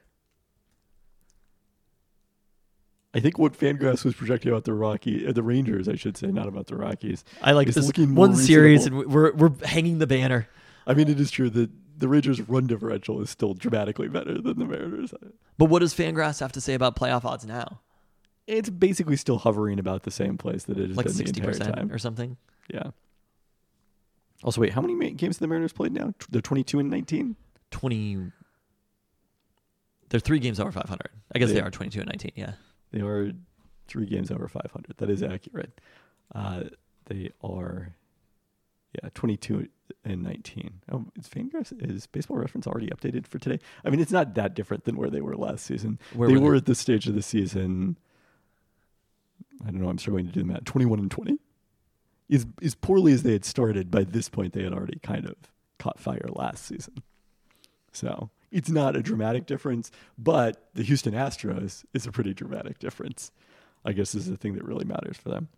I think what Fangraphs was projecting about the Rangers, I should say, not about the Rockies. I like is this looking more one series, reasonable. and we're hanging the banner. I mean, it is true that the Rangers' run differential is still dramatically better than the Mariners. But what does Fangraphs have to say about playoff odds now? It's basically still hovering about the same place that it has Like been the entire 60% time. or something? Yeah. Also, wait, how many games have the Mariners played now? They're 22 and 19? 20. They're 3 games over 500. I guess they are 22 and 19, yeah. They are 3 games over 500. That is accurate. They are, 22 and 19. Oh, is Baseball Reference already updated for today? I mean, it's not that different than where they were last season. They were at this stage of the season. I don't know. I'm struggling to do the math. 21 and 20. As poorly as they had started, by this point, they had already kind of caught fire last season. So it's not a dramatic difference, but the Houston Astros is a pretty dramatic difference. I guess is the thing that really matters for them.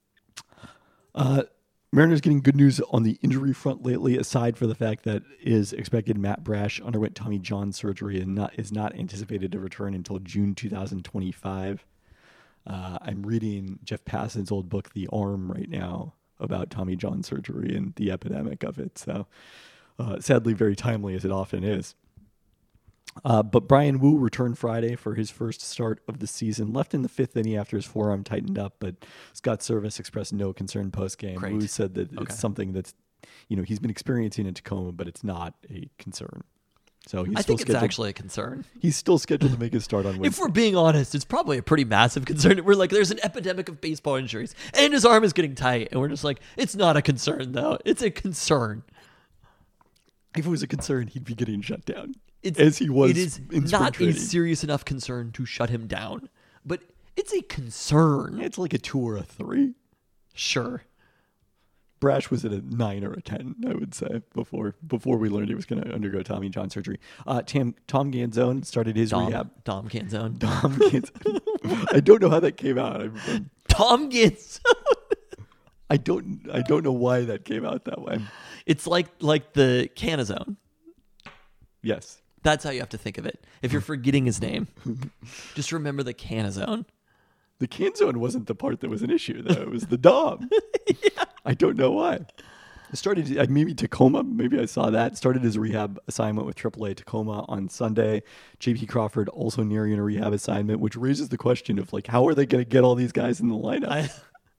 Mariners getting good news on the injury front lately, aside for the fact that is expected Matt Brash underwent Tommy John surgery and is not anticipated to return until June 2025. I'm reading Jeff Passan's old book, The Arm, right now about Tommy John surgery and the epidemic of it. So sadly, very timely as it often is. But Brian Wu returned Friday for his first start of the season. Left in the 5th inning after his forearm tightened up, but Scott Service expressed no concern post-game. Great. Wu said that Okay. it's something that's, he's been experiencing in Tacoma, but it's not a concern. So I think it's actually a concern. He's still scheduled to make his start on Wednesday. If we're being honest, it's probably a pretty massive concern. We're like, there's an epidemic of baseball injuries, and his arm is getting tight. And we're just like, it's not a concern, though. It's a concern. If it was a concern, he'd be getting shut down. It is in not spring a training. serious enough concern to shut him down, but it's a concern. It's like a 2 or a 3. Sure. Brash was at a 9 or a 10, I would say, before we learned he was going to undergo Tommy John surgery. Tom Ganzone started his rehab. Dom Canzone. Tom Ganzone. I don't know how that came out. Tom Ganzone. I don't know why that came out that way. It's like the Canazone. Yes. That's how you have to think of it. If you're forgetting his name, just remember the Canazone. The Canzone wasn't the part that was an issue, though. It was the Dom. Yeah. I don't know why. It started maybe Tacoma. Maybe I saw that. Started his rehab assignment with AAA Tacoma on Sunday. JP Crawford also nearing a rehab assignment, which raises the question of how are they going to get all these guys in the lineup?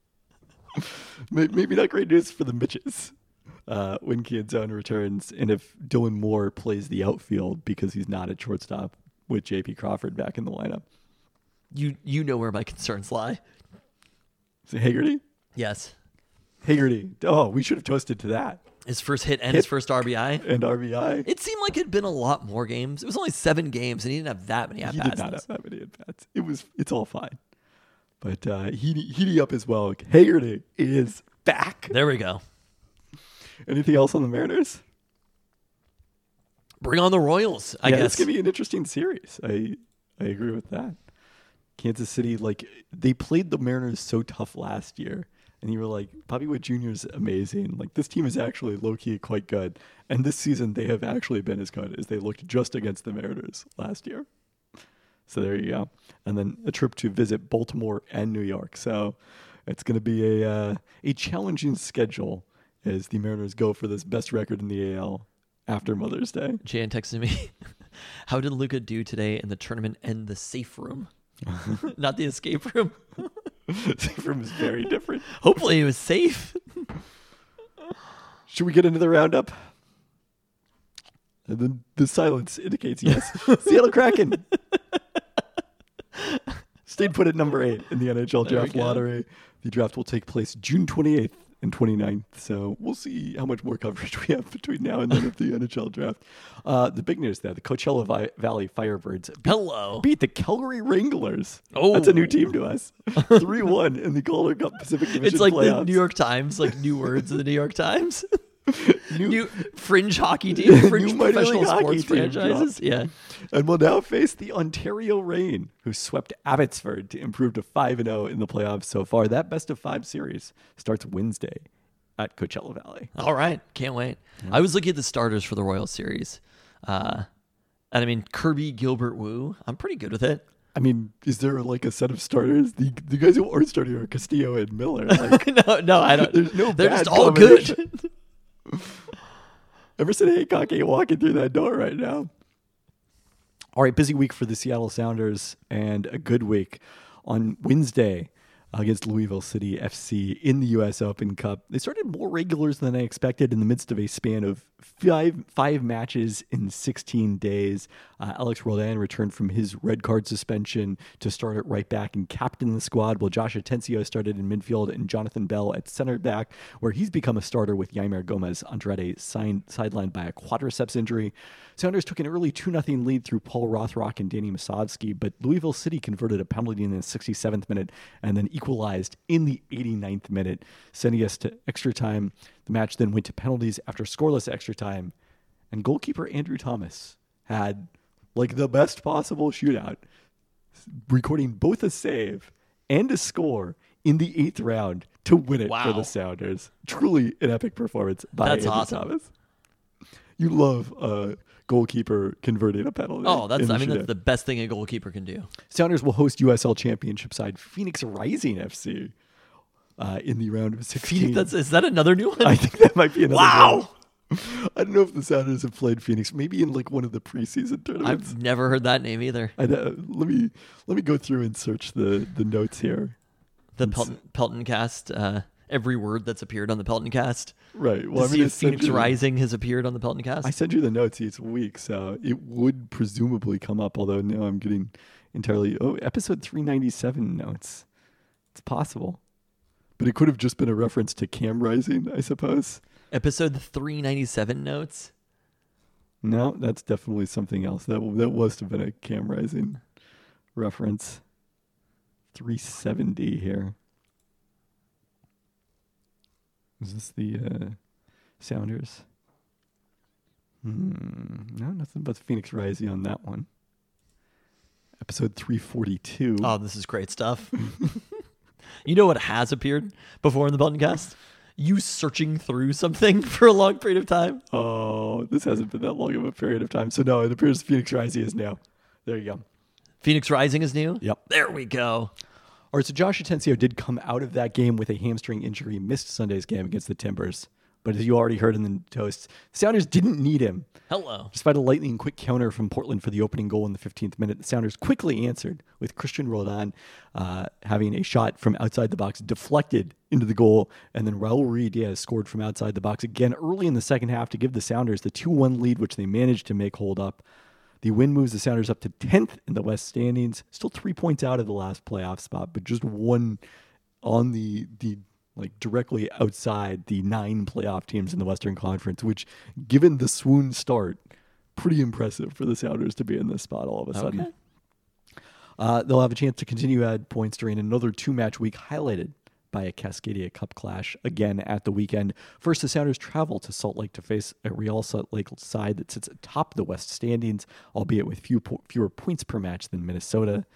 Maybe not great news for the Mitches when Canzone returns, and if Dylan Moore plays the outfield because he's not at shortstop with JP Crawford back in the lineup. You know where my concerns lie. Is it Haggerty? Yes. Haggerty. Oh, we should have toasted to that. His first hit and his first RBI. And RBI. It seemed like it'd been a lot more games. It was only 7 games, and he didn't have that many at-bats. He did not have that many at-bats. It's all fine. But heating up as well. Haggerty is back. There we go. Anything else on the Mariners? Bring on the Royals, I guess. It's going to be an interesting series. I agree with that. Kansas City, like, they played the Mariners so tough last year. And you were like, Bobby Witt Jr. is amazing. Like, this team is actually low-key quite good. And this season, they have actually been as good as they looked just against the Mariners last year. So there you go. And then a trip to visit Baltimore and New York. So it's going to be a challenging schedule as the Mariners go for this best record in the AL after Mother's Day. Jan texted me, how did Luka do today in the tournament and the safe room? Not the escape room. Safe room is very different. Hopefully it was safe. Should we get into the roundup? And then the silence indicates yes. Seattle Kraken stayed put at number 8 in the NHL There we draft go. lottery. The draft will take place June 28th and 29th. So we'll see how much more coverage we have between now and then of the NHL draft. The big news there, the Coachella Valley Firebirds Hello. beat the Calgary Wranglers. Oh. That's a new team to us. 3-1 in the Calder Cup Pacific Division It's like playoffs. the New York Times, like new words of the New York Times. New fringe hockey team, fringe New minor professional league hockey sports team franchises. dropped. Yeah. And will now face the Ontario Reign, who swept Abbotsford to improve to 5-0 in the playoffs so far. That best of 5 series starts Wednesday at Coachella Valley. All right. Can't wait. I was looking at the starters for the Royal Series. And I mean, Kirby, Gilbert, Wu. I'm pretty good with it. I mean, is there like a set of starters? The guys who aren't starting are Castillo and Miller. Like, no, I don't. There's no They're bad just all good. combination. Emerson Haycock ain't walking through that door right now. All right, busy week for the Seattle Sounders and a good week on Wednesday against Louisville City FC in the U.S. Open Cup. They started more regulars than I expected in the midst of a span of five matches in 16 days. Alex Roldan returned from his red card suspension to start it right back and captain the squad, while Josh Atencio started in midfield and Jonathan Bell at center back, where he's become a starter with Yaimer Gomez Andrade sidelined by a quadriceps injury. Sounders took an early 2-0 lead through Paul Rothrock and Danny Masovsky, but Louisville City converted a penalty in the 67th minute and then equalized in the 89th minute, sending us to extra time. The match then went to penalties after scoreless extra time, and goalkeeper Andrew Thomas had like the best possible shootout, recording both a save and a score in the 8th round to win it for Wow. the Sounders. Truly an epic performance by That's Andrew awesome. Thomas. You love a goalkeeper converting a penalty. Oh, in that's shootout. the best thing a goalkeeper can do. Sounders will host USL Championship side Phoenix Rising FC in the round of 16. Is that another new one? I think that might be another Wow. one. I don't know if the Sounders have played Phoenix, maybe in like one of the preseason tournaments. I've never heard that name either. Let me go through and search the notes here. The Pelton cast, every word that's appeared on the Pelton cast. Right. To Well, see if Phoenix Rising has appeared on the Pelton cast. I sent you the notes each week, so it would presumably come up, although now I'm getting entirely... Oh, episode 397 notes. It's possible. But it could have just been a reference to Cam Rising, I suppose. Episode 397 notes. No, that's definitely something else. That must have been a Cam Rising reference. 370 here. Is this the Sounders? No, nothing but Phoenix Rising on that one. Episode 342. Oh, this is great stuff. You know what has appeared before in the Pelton cast? You searching through something for a long period of time. Oh, this hasn't been that long of a period of time. So no, it appears Phoenix Rising is now. There you go. Phoenix Rising is new? Yep. There we go. All right, so Josh Atencio did come out of that game with a hamstring injury, missed Sunday's game against the Timbers. But as you already heard in the toasts, Sounders didn't need him. Hello. Despite a lightning quick counter from Portland for the opening goal in the 15th minute, the Sounders quickly answered with Christian Roldan having a shot from outside the box deflected into the goal, and then Raul Ruiz scored from outside the box again early in the second half to give the Sounders the 2-1 lead, which they managed to make hold up. The win moves the Sounders up to 10th in the West standings, still 3 points out of the last playoff spot, but just one on the like directly outside the 9 playoff teams in the Western Conference, which, given the swoon start, pretty impressive for the Sounders to be in this spot all of a sudden. Okay. They'll have a chance to continue to add points during another 2-match week, highlighted by a Cascadia Cup clash again at the weekend. First, the Sounders travel to Salt Lake to face a Real Salt Lake side that sits atop the West standings, albeit with fewer points per match than Minnesota.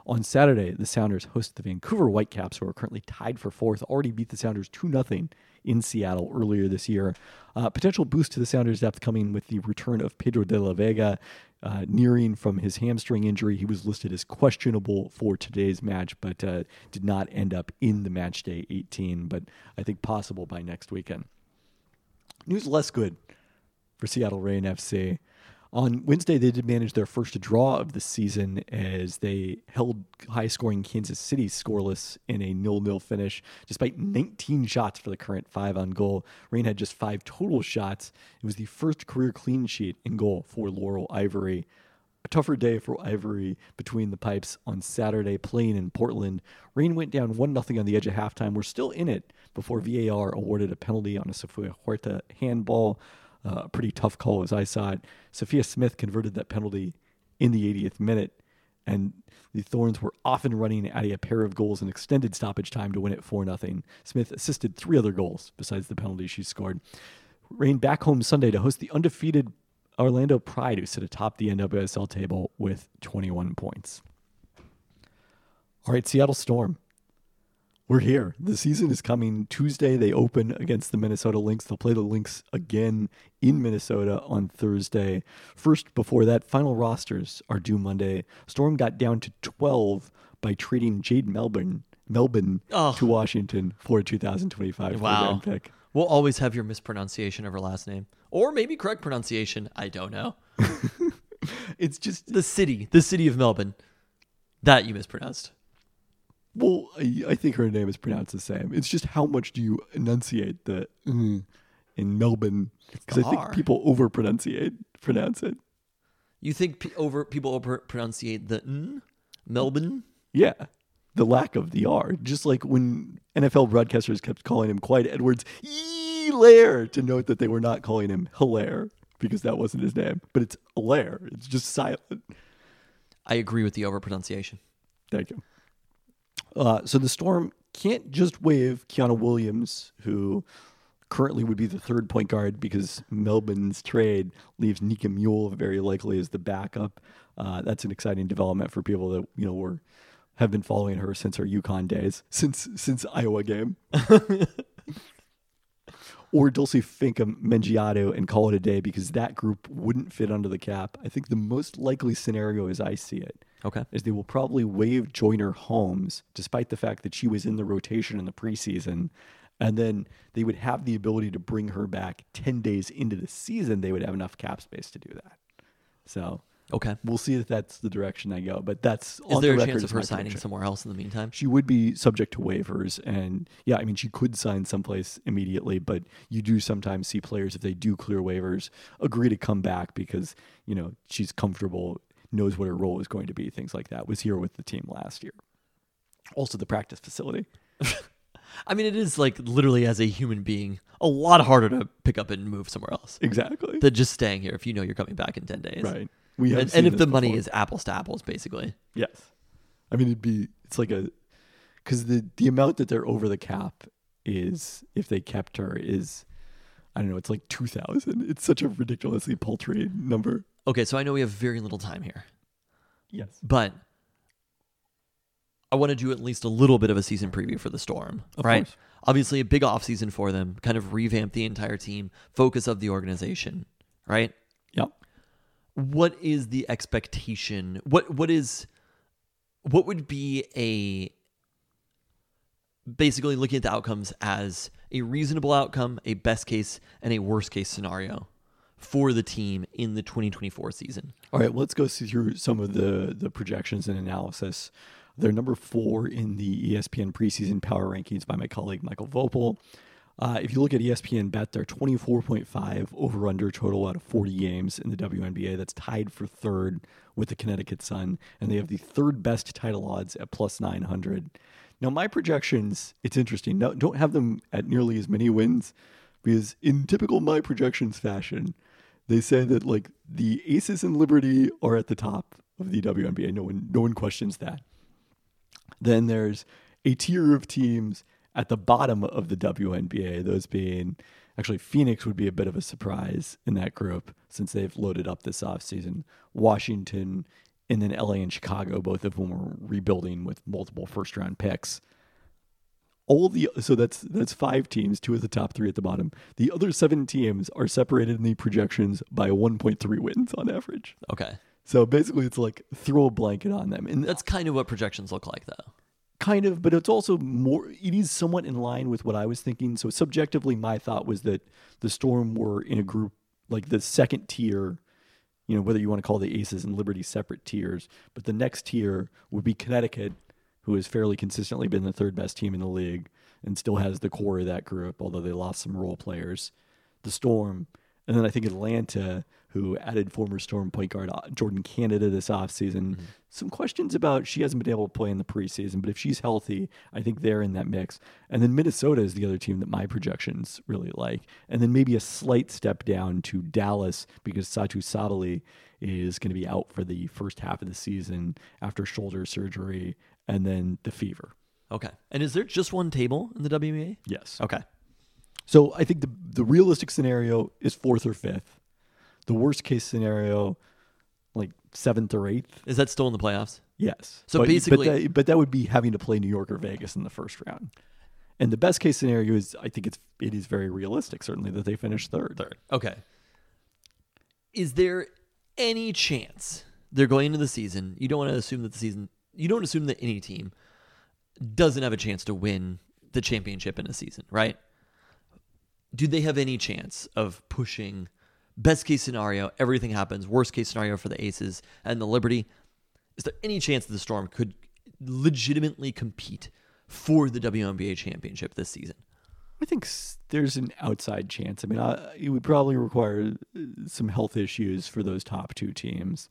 On Saturday, the Sounders host the Vancouver Whitecaps, who are currently tied for fourth, already beat the Sounders 2-0 in Seattle earlier this year. Potential boost to the Sounders' depth coming with the return of Pedro de la Vega, nearing from his hamstring injury. He was listed as questionable for today's match, but did not end up in the match day 18, but I think possible by next weekend. News less good for Seattle Reign FC. On Wednesday, they did manage their first draw of the season as they held high-scoring Kansas City scoreless in a 0-0 finish, despite 19 shots for the current 5 on goal. Reign had just 5 total shots. It was the first career clean sheet in goal for Laurel Ivory. A tougher day for Ivory between the pipes on Saturday, playing in Portland. Reign went down 1-0 on the edge of halftime. We're still in it before VAR awarded a penalty on a Sofia Huerta handball. A pretty tough call as I saw it. Sophia Smith converted that penalty in the 80th minute, and the Thorns were off and running, adding a pair of goals in extended stoppage time to win it 4-0. Smith assisted 3 other goals besides the penalty she scored. Reign back home Sunday to host the undefeated Orlando Pride, who sit atop the NWSL table with 21 points. All right, Seattle Storm. We're here. The season is coming. Tuesday, they open against the Minnesota Lynx. They'll play the Lynx again in Minnesota on Thursday. First, before that, final rosters are due Monday. Storm got down to 12 by trading Jade Melbourne to Washington for a 2025 program pick. We'll always have your mispronunciation of her last name. Or maybe correct pronunciation. I don't know. It's just the city of Melbourne. That you mispronounced. Well, I think her name is pronounced the same. It's just how much do you enunciate the in Melbourne? Because I think people pronounce it. You think people overpronunciate the Melbourne? Yeah, the lack of the R. Just like when NFL broadcasters kept calling him Clyde Edwards-Helaire to note that they were not calling him Hilaire because that wasn't his name. But it's Hilaire. It's just silent. I agree with the overpronunciation. Thank you. So the Storm can't just waive Kiana Williams, who currently would be the third point guard because Melbourne's trade leaves Nika Mule very likely as the backup. That's an exciting development for people that have been following her since her UConn days, since Iowa game. Or Dulce Finca Mengiado and call it a day because that group wouldn't fit under the cap. I think the most likely scenario as I see it is they will probably waive Joyner Holmes, despite the fact that she was in the rotation in the preseason. And then they would have the ability to bring her back 10 days into the season. They would have enough cap space to do that. So we'll see if that's the direction they go. But that's is on there the a record chance of as her my signing prediction. somewhere else in the meantime? She would be subject to waivers, and she could sign someplace immediately. But you do sometimes see players, if they do clear waivers, agree to come back because she's comfortable, knows what her role is going to be. Things like that. Was here with the team last year. Also, the practice facility. I mean, it is like literally as a human being, a lot harder to pick up and move somewhere else. Exactly. Than just staying here if you know you're coming back in 10 days. Right. And if the money is apples to apples, basically. Yes. I mean, because the amount that they're over the cap is, if they kept her, is, I don't know, it's like 2,000. It's such a ridiculously paltry number. Okay, so I know we have very little time here. Yes. But I want to do at least a little bit of a season preview for the Storm, right? Course. Obviously, a big offseason for them, kind of revamp the entire team, focus of the organization, right? Yep. What is the expectation? What would be basically looking at the outcomes as a reasonable outcome, a best case, and a worst case scenario for the team in the 2024 season? All right, let's go through some of the projections and analysis. They're number 4 in the ESPN preseason power rankings by my colleague Michael Vopel. If you look at ESPN Bet, they're 24.5 over-under total out of 40 games in the WNBA. That's tied for third with the Connecticut Sun, and they have the third best title odds at plus 900. Now, my projections, it's interesting. No, don't have them at nearly as many wins because in typical my projections fashion, they say that like the Aces and Liberty are at the top of the WNBA. No one questions that. Then there's a tier of teams at the bottom of the WNBA, those being, actually Phoenix would be a bit of a surprise in that group since they've loaded up this offseason. Washington, and then LA and Chicago, both of whom are rebuilding with multiple first-round picks. So that's 5 teams, 2 at the top, 3 at the bottom. The other 7 teams are separated in the projections by 1.3 wins on average. Okay. So basically, it's like throw a blanket on them, and That's kind of what projections look like, though. kind of, but it's also more. It is somewhat in line with what I was thinking. So subjectively, my thought was that the Storm were in a group like the second tier. You know, whether you want to call the Aces and Liberty separate tiers, but the next tier would be Connecticut, who has fairly consistently been the 3rd best team in the league and still has the core of that group, although they lost some role players. The Storm, and then I think Atlanta, who added former Storm point guard Jordan Canada this offseason. Some questions about she hasn't been able to play in the preseason, but if she's healthy, I think they're in that mix. And then Minnesota is the other team that my projections really like. And then maybe a slight step down to Dallas because Satu Sabali is going to be out for the first half of the season after shoulder surgery, and then the Fever. Okay. And is there just one table in the WNBA? Yes. Okay. So I think the realistic scenario is 4th or 5th. The worst case scenario, like 7th or 8th. Is that still in the playoffs? Yes. So basically- but that would be having to play New York or Vegas in the first round. And the best case scenario is, I think it is very realistic, certainly, that they finish third. Okay. Is there any chance they're going into the season? You don't assume that any team doesn't have a chance to win the championship in a season, right? Do they have any chance of pushing best case scenario, everything happens, worst case scenario for the Aces and the Liberty? Is there any chance that the Storm could legitimately compete for the WNBA championship this season? I think there's an outside chance. I mean, it would probably require some health issues for those top 2 teams.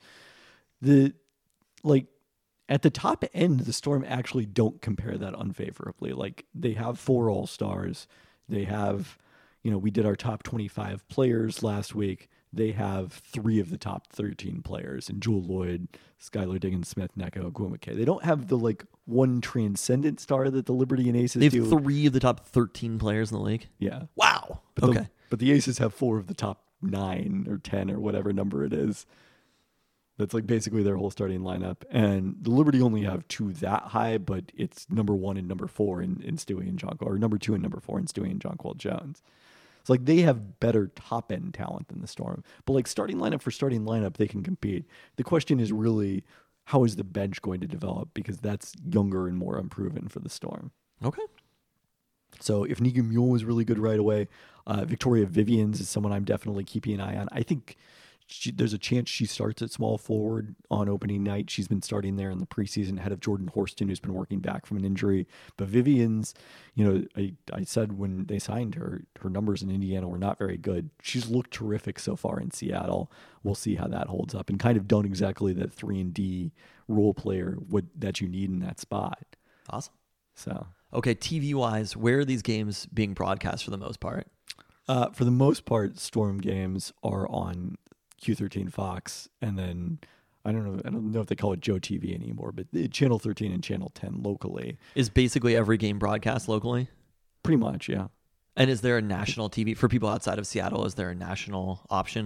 At the top end, the Storm actually don't compare that unfavorably. Like, they have 4 All-Stars. They have, we did our top 25 players last week. They have 3 of the top 13 players in Jewel Lloyd, Skylar Diggins-Smith, Neko Agwuemeke. They don't have the one transcendent star that the Liberty and Aces They do. have 3 of the top 13 players in the league? Yeah. Wow. But Okay. but the Aces have 4 of the top 9 or 10 or whatever number it is. That's basically their whole starting lineup. And the Liberty only have 2 that high, but it's number 1 and number 4 in Stewie and Jonquil, or number 2 and number 4 in Stewie and Jonquil Jones. It's they have better top end talent than the Storm. But starting lineup for starting lineup, they can compete. The question is really, how is the bench going to develop? Because that's younger and more unproven for the Storm. Okay. So if Nika Mule was really good right away, Victoria Vivians is someone I'm definitely keeping an eye on. I think there's a chance she starts at small forward on opening night. She's been starting there in the preseason ahead of Jordan Horston, who's been working back from an injury. But Vivians, I said when they signed her, her numbers in Indiana were not very good. She's looked terrific so far in Seattle. We'll see how that holds up, and kind of done exactly that 3-and-D role player that you need in that spot. Awesome. So Okay, TV-wise, where are these games being broadcast for the most part? for the most part, Storm games are on Q13 Fox, and then I don't know if they call it Joe TV anymore, but Channel 13 and Channel 10 locally. Is basically every game broadcast locally? Pretty much, yeah. And is there a national TV for people outside of Seattle? Is there a national option?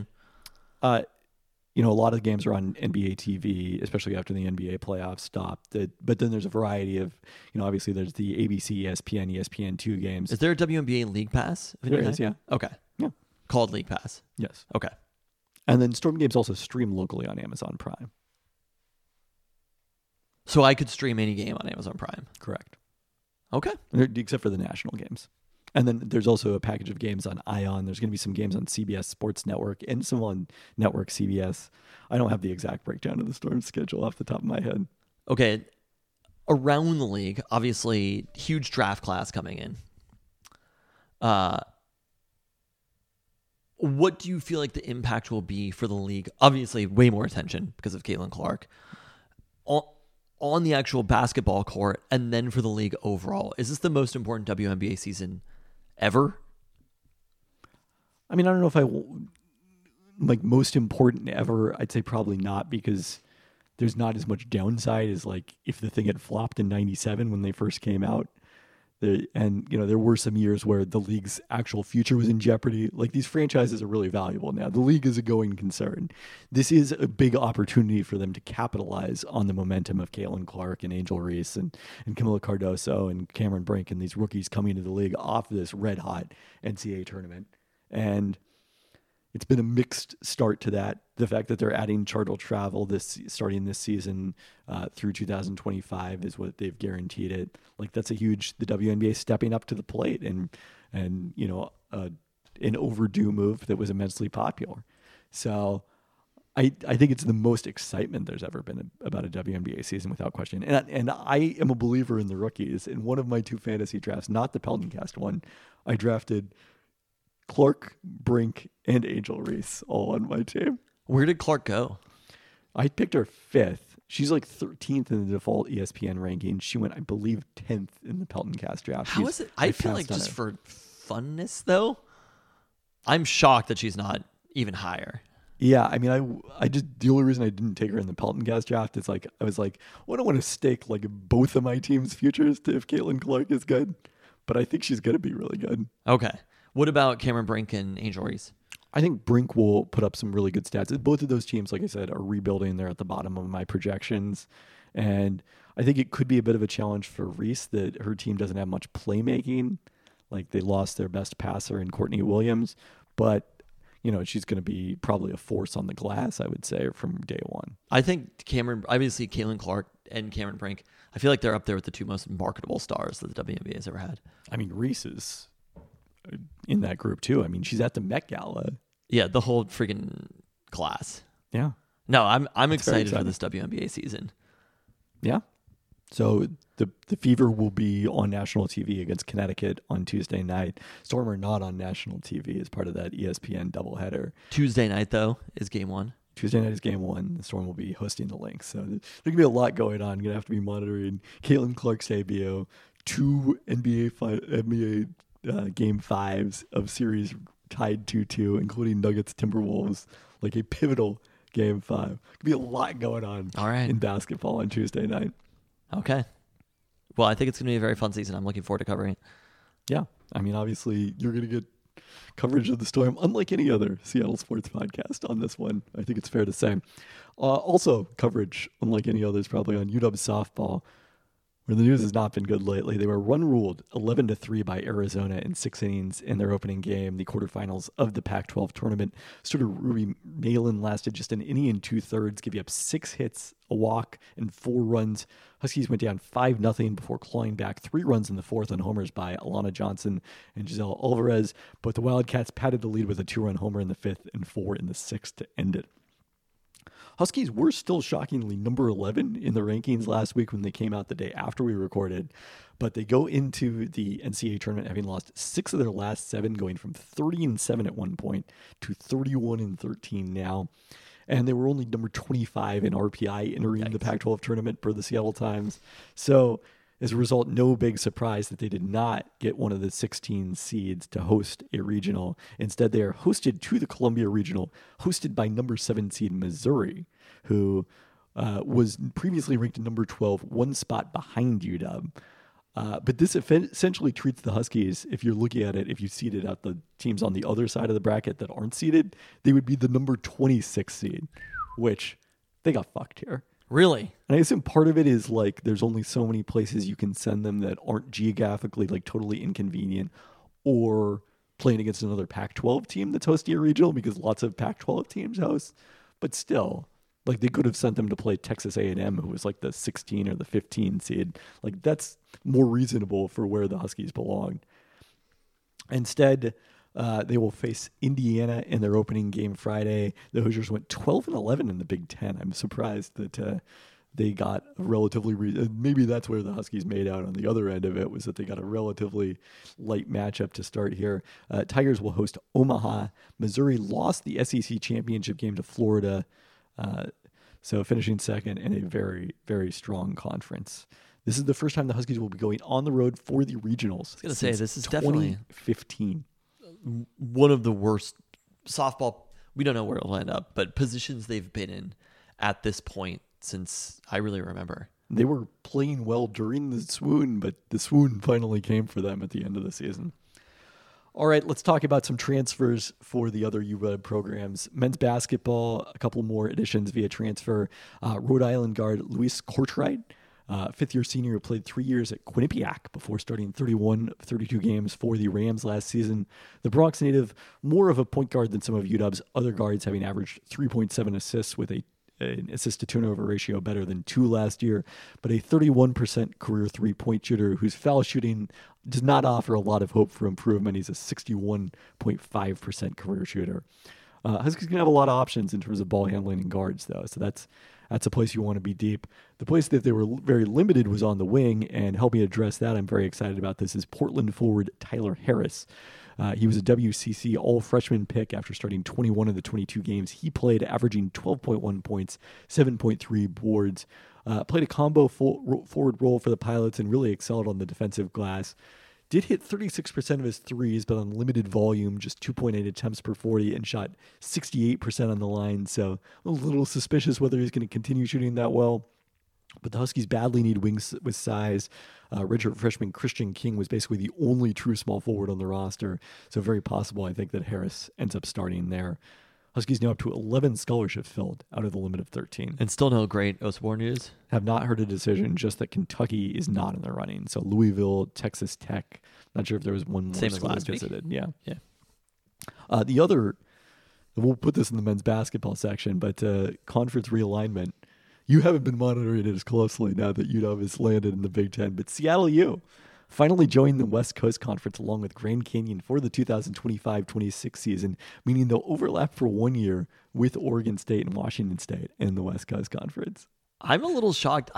A lot of the games are on NBA TV, especially after the NBA playoffs stopped. But then there's a variety of, obviously there's the ABC, ESPN, ESPN2 games. Is there a WNBA League Pass? of any There is, kind? yeah. Okay. Yeah. Called League Pass. Yes. Okay. And then Storm games also stream locally on Amazon Prime. So I could stream any game on Amazon Prime. Correct. Okay. Except for the national games. And then there's also a package of games on ION. There's going to be some games on CBS Sports Network and some on Network CBS. I don't have the exact breakdown of the Storm schedule off the top of my head. Okay. Around the league, obviously, huge draft class coming in. What do you feel like the impact will be for the league? Obviously, way more attention because of Caitlin Clark. On the actual basketball court, and then for the league overall. Is this the most important WNBA season ever? I mean, I don't know if most important ever. I'd say probably not, because there's not as much downside as if the thing had flopped in 97 when they first came out. And there were some years where the league's actual future was in jeopardy. Like, these franchises are really valuable now. The league is a going concern. This is a big opportunity for them to capitalize on the momentum of Caitlin Clark and Angel Reese and Camila Cardoso and Cameron Brink and these rookies coming into the league off this red hot NCAA tournament. And it's been a mixed start to that. The fact that they're adding charter travel starting this season through 2025 is what they've guaranteed it. Like, that's a huge, the WNBA stepping up to the plate and an overdue move that was immensely popular. So I think it's the most excitement there's ever been about a WNBA season, without question. And I am a believer in the rookies. In one of my 2 fantasy drafts, not the Peltoncast one, I drafted Clark, Brink, and Angel Reese all on my team. Where did Clark go? I picked her 5th. She's like 13th in the default ESPN ranking. She went, I believe, 10th in the Peltoncast draft. How is it? I feel like just for funness, though, I'm shocked that she's not even higher. Yeah, I mean, I just, the only reason I didn't take her in the Peltoncast draft is like, I was like, well, I don't want to stake like both of my team's futures to if Caitlin Clark is good, but I think she's going to be really good. Okay. What about Cameron Brink and Angel Reese? I think Brink will put up some really good stats. Both of those teams, like I said, are rebuilding. They're at the bottom of my projections. And I think it could be a bit of a challenge for Reese that her team doesn't have much playmaking. Like, they lost their best passer in Courtney Williams. But, she's going to be probably a force on the glass, I would say, from day one. I think obviously Caitlin Clark and Cameron Brink, I feel like they're up there with the 2 most marketable stars that the WNBA has ever had. I mean, Reese is in that group too. I mean, she's at the Met Gala. Yeah, the whole freaking class. Yeah. No, I'm excited for this WNBA season. Yeah. So the Fever will be on national TV against Connecticut on Tuesday night. Storm are not on national TV as part of that ESPN doubleheader. Tuesday night, though, is game 1. Tuesday night is game 1. The Storm will be hosting the Lynx. So there's going to be a lot going on. You're going to have to be monitoring Caitlin Clark's debut, 2 NBA game 5s of series tied 2-2, including Nuggets Timberwolves, like a pivotal game 5. Could be a lot going on in basketball on Tuesday night. Okay. Well, I think it's going to be a very fun season. I'm looking forward to covering it. Yeah. I mean, obviously, you're going to get coverage of the Storm, unlike any other Seattle sports podcast on this one. I think it's fair to say. Also, coverage, unlike any others, probably on UW softball, where the news has not been good lately. They were run-ruled 11-3 by Arizona in 6 innings in their opening game, the quarterfinals of the Pac-12 tournament. Starter Ruby Malin lasted just an inning and 2/3, gave you up 6 hits, a walk, and 4 runs. Huskies went down 5-0 before clawing back 3 runs in the 4th on homers by Alana Johnson and Giselle Alvarez, but the Wildcats padded the lead with a 2-run homer in the 5th and 4 in the 6th to end it. Huskies were still shockingly number 11 in the rankings last week when they came out the day after we recorded, but they go into the NCAA tournament having lost 6 of their last 7, going from 30-7 at one point to 31-13 now. And they were only number 25 in RPI entering the Pac-12 tournament per the Seattle Times. So as a result, no big surprise that they did not get one of the 16 seeds to host a regional. Instead, they are hosted to the Columbia Regional, hosted by number 7 seed Missouri, who was previously ranked number 12, 1 spot behind UW. But this essentially treats the Huskies, if you're looking at it, if you seeded out the teams on the other side of the bracket that aren't seeded, they would be the number 26 seed, which they got fucked here. Really? And I assume part of it is like there's only so many places you can send them that aren't geographically like totally inconvenient, or playing against another Pac-12 team that's hosting a regional, because lots of Pac-12 teams host. But still, like, they could have sent them to play Texas A&M, who was like the 16 or the 15 seed. Like, that's more reasonable for where the Huskies belong. Instead, they will face Indiana in their opening game Friday. The Hoosiers went 12-11 in the Big Ten. I'm surprised that they got a relatively maybe that's where the Huskies made out on the other end of it, was that they got a relatively light matchup to start here. Tigers will host Omaha. Missouri lost the SEC championship game to Florida, so finishing second in a very, very strong conference. This is the first time the Huskies will be going on the road for the regionals. I was going to say, this is definitely 2015. One of the worst softball, we don't know where it'll end up, but positions they've been in at this point since I really remember. They were playing well during the swoon, but the swoon finally came for them at the end of the season. All right, let's talk about some transfers for the other UW programs. Men's basketball, a couple more additions via transfer. Rhode Island guard Luis Cortright, fifth-year senior who played 3 years at Quinnipiac before starting 31 of 32 games for the Rams last season. The Bronx native, more of a point guard than some of UW's other guards, having averaged 3.7 assists with an assist-to-turnover ratio better than 2 last year, but a 31% career three-point shooter whose foul shooting does not offer a lot of hope for improvement. He's a 61.5% career shooter. Huskies can have a lot of options in terms of ball handling and guards, though, so that's a place you want to be deep. The place that they were very limited was on the wing, and helping address that, I'm very excited about this, is Portland forward Tyler Harris. He was a WCC all-freshman pick after starting 21 of the 22 games he played, averaging 12.1 points, 7.3 boards. Played a combo forward role for the Pilots and really excelled on the defensive glass. Did hit 36% of his threes, but on limited volume, just 2.8 attempts per 40, and shot 68% on the line. So a little suspicious whether he's going to continue shooting that well. But the Huskies badly need wings with size. Redshirt freshman Christian King was basically the only true small forward on the roster. So very possible, I think, that Harris ends up starting there. Huskies now up to 11 scholarships filled out of the limit of 13. And still no great Osborne news. Have not heard a decision, just that Kentucky is not in the running. So Louisville, Texas Tech. Not sure if there was one more Same as school last week. visited. Yeah. Yeah. The other, we'll put this in the men's basketball section, but conference realignment. You haven't been monitoring it as closely now that UW has landed in the Big Ten, but Seattle U finally joined the West Coast Conference along with Grand Canyon for the 2025-26 season, meaning they'll overlap for 1 year with Oregon State and Washington State in the West Coast Conference. I'm a little shocked.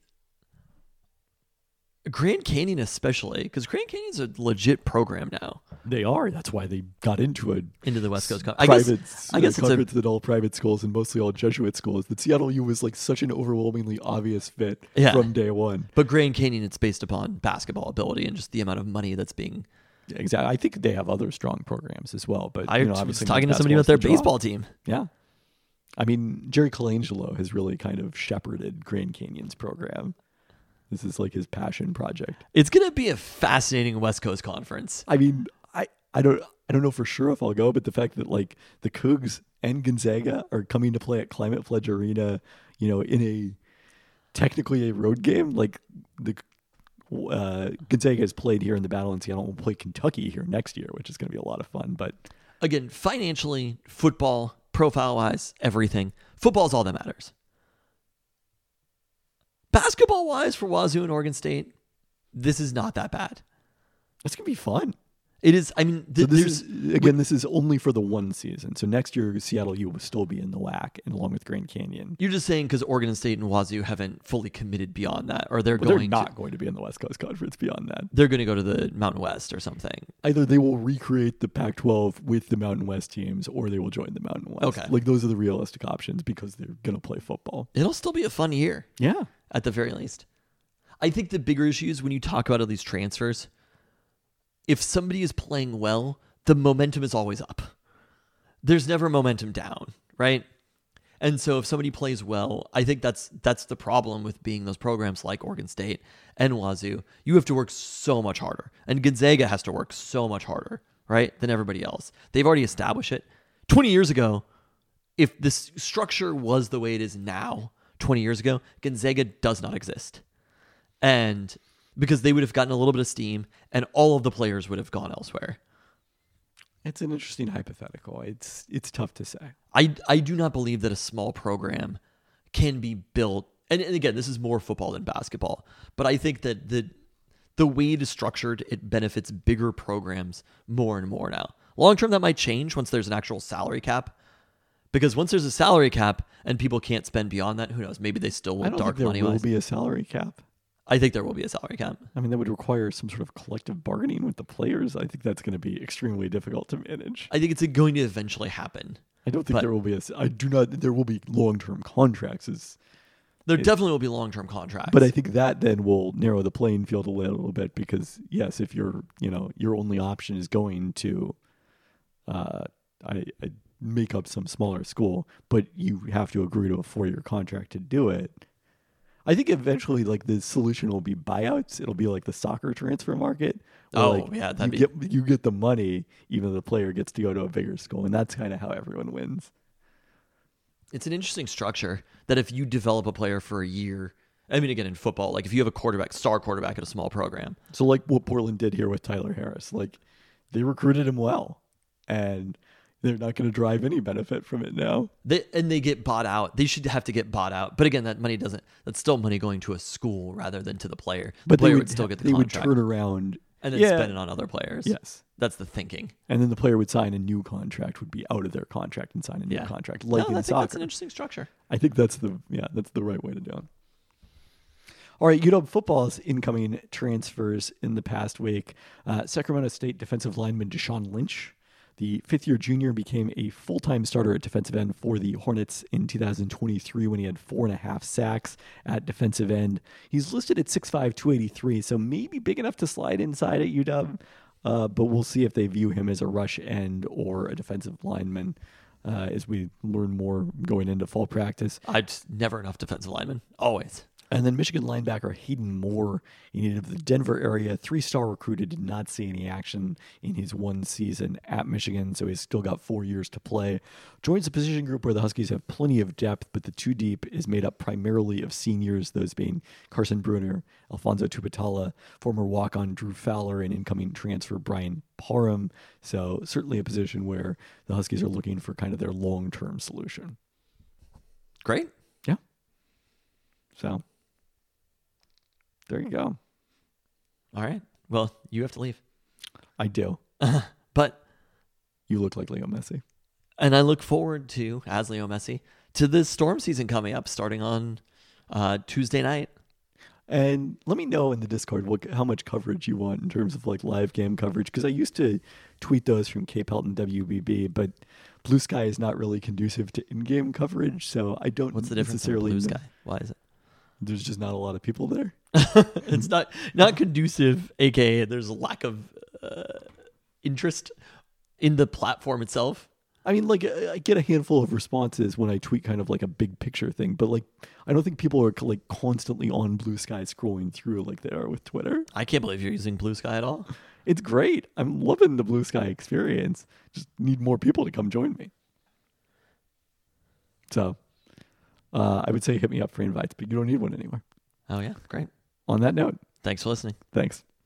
Grand Canyon especially, because Grand Canyon's a legit program now. They are. That's why they got into the West Coast Conference. I guess it's conference that all private schools and mostly all Jesuit schools. That Seattle U was like such an overwhelmingly obvious fit from day one. But Grand Canyon, it's based upon basketball ability and just the amount of money that's being. Exactly. I think they have other strong programs as well. But I was obviously talking to somebody about their baseball team. Yeah. I mean, Jerry Colangelo has really kind of shepherded Grand Canyon's program. This is like his passion project. It's going to be a fascinating West Coast Conference. I mean, I don't know for sure if I'll go, but the fact that like the Cougs and Gonzaga are coming to play at Climate Pledge Arena, in a technically a road game, like the Gonzaga has played here in the Battle in Seattle and will play Kentucky here next year, which is going to be a lot of fun. But again, financially, football, profile-wise, everything. Football is all that matters. Basketball-wise for Wazoo and Oregon State, this is not that bad. It's going to be fun. It is. I mean, this is only for the one season. So next year, Seattle U will still be in the WAC and along with Grand Canyon. You're just saying because Oregon State and Wazoo haven't fully committed beyond that, or they're not going to be in the West Coast Conference beyond that. They're going to go to the Mountain West or something. Either they will recreate the Pac-12 with the Mountain West teams, or they will join the Mountain West. Okay, like those are the realistic options because they're going to play football. It'll still be a fun year. Yeah, at the very least. I think the bigger issue is when you talk about all these transfers. If somebody is playing well, the momentum is always up. There's never momentum down, right? And so if somebody plays well, I think that's the problem with being those programs like Oregon State and Wazoo. You have to work so much harder. And Gonzaga has to work so much harder, right, than everybody else. They've already established it. 20 years ago, if this structure was the way it is now, 20 years ago, Gonzaga does not exist. And because they would have gotten a little bit of steam and all of the players would have gone elsewhere. It's an interesting hypothetical. It's tough to say. I do not believe that a small program can be built. And again, this is more football than basketball. But I think that the way it is structured, it benefits bigger programs more and more now. Long term, that might change once there's an actual salary cap. Because once there's a salary cap and people can't spend beyond that, who knows? Maybe they still will I don't dark think money. There will be a salary cap. I think there will be a salary cap. I mean, that would require some sort of collective bargaining with the players. I think that's going to be extremely difficult to manage. I think it's going to eventually happen. I don't think there will be there will be long-term contracts. There definitely will be long-term contracts. But I think that then will narrow the playing field a little bit because, yes, if your only option is going to I make up some smaller school, but you have to agree to a 4-year contract to do it. I think eventually, like, the solution will be buyouts. It'll be like the soccer transfer market. Where, Oh, like, yeah, that'd you get the money, even though the player gets to go to a bigger school, and that's kind of how everyone wins. It's an interesting structure that if you develop a player for a year, I mean, again, in football, like if you have a star quarterback at a small program. So, like what Portland did here with Tyler Harris, like they recruited him well, and they're not going to drive any benefit from it now. They get bought out. They should have to get bought out. But again, that's still money going to a school rather than to the player. The player would still get the they contract. would turn around And then spend it on other players. Yes. That's the thinking. And then the player would sign a new contract, would be out of their contract and sign a new contract, like in I think soccer. that's an interesting structure. I think that's the right way to do it. All right, UW football's incoming transfers in the past week. Sacramento State defensive lineman Deshaun Lynch, the fifth-year junior, became a full-time starter at defensive end for the Hornets in 2023 when he had 4.5 sacks at defensive end. He's listed at 6'5", 283, so maybe big enough to slide inside at UW, but we'll see if they view him as a rush end or a defensive lineman as we learn more going into fall practice. Never enough defensive linemen. Always. And then Michigan linebacker Hayden Moore, he needed the Denver area, 3-star recruited, did not see any action in his one season at Michigan, so he's still got 4 years to play. Joins a position group where the Huskies have plenty of depth, but the two deep is made up primarily of seniors, those being Carson Bruner, Alfonso Tupatala, former walk-on Drew Fowler, and incoming transfer Brian Parham. So certainly a position where the Huskies are looking for kind of their long-term solution. Great. Yeah. So there you go. All right. Well, you have to leave. I do. But You look like Leo Messi. and I look forward to, as Leo Messi, to the storm season coming up starting on Tuesday night. And let me know in the Discord how much coverage you want in terms of like live game coverage, because I used to tweet those from Cape Helton WBB, but Blue Sky is not really conducive to in-game coverage, so I don't What's the difference in necessarily Blue know. Sky? Why is it? There's just not a lot of people there. It's not conducive, aka there's a lack of interest in the platform itself. I mean, like, I get a handful of responses when I tweet kind of like a big picture thing, but like, I don't think people are like constantly on Blue Sky scrolling through like they are with Twitter. I can't believe you're using Blue Sky at all. It's great. I'm loving the Blue Sky experience. Just need more people to come join me. So, I would say hit me up for invites, but you don't need one anymore. Oh yeah, great. On that note, Thanks for listening. thanks.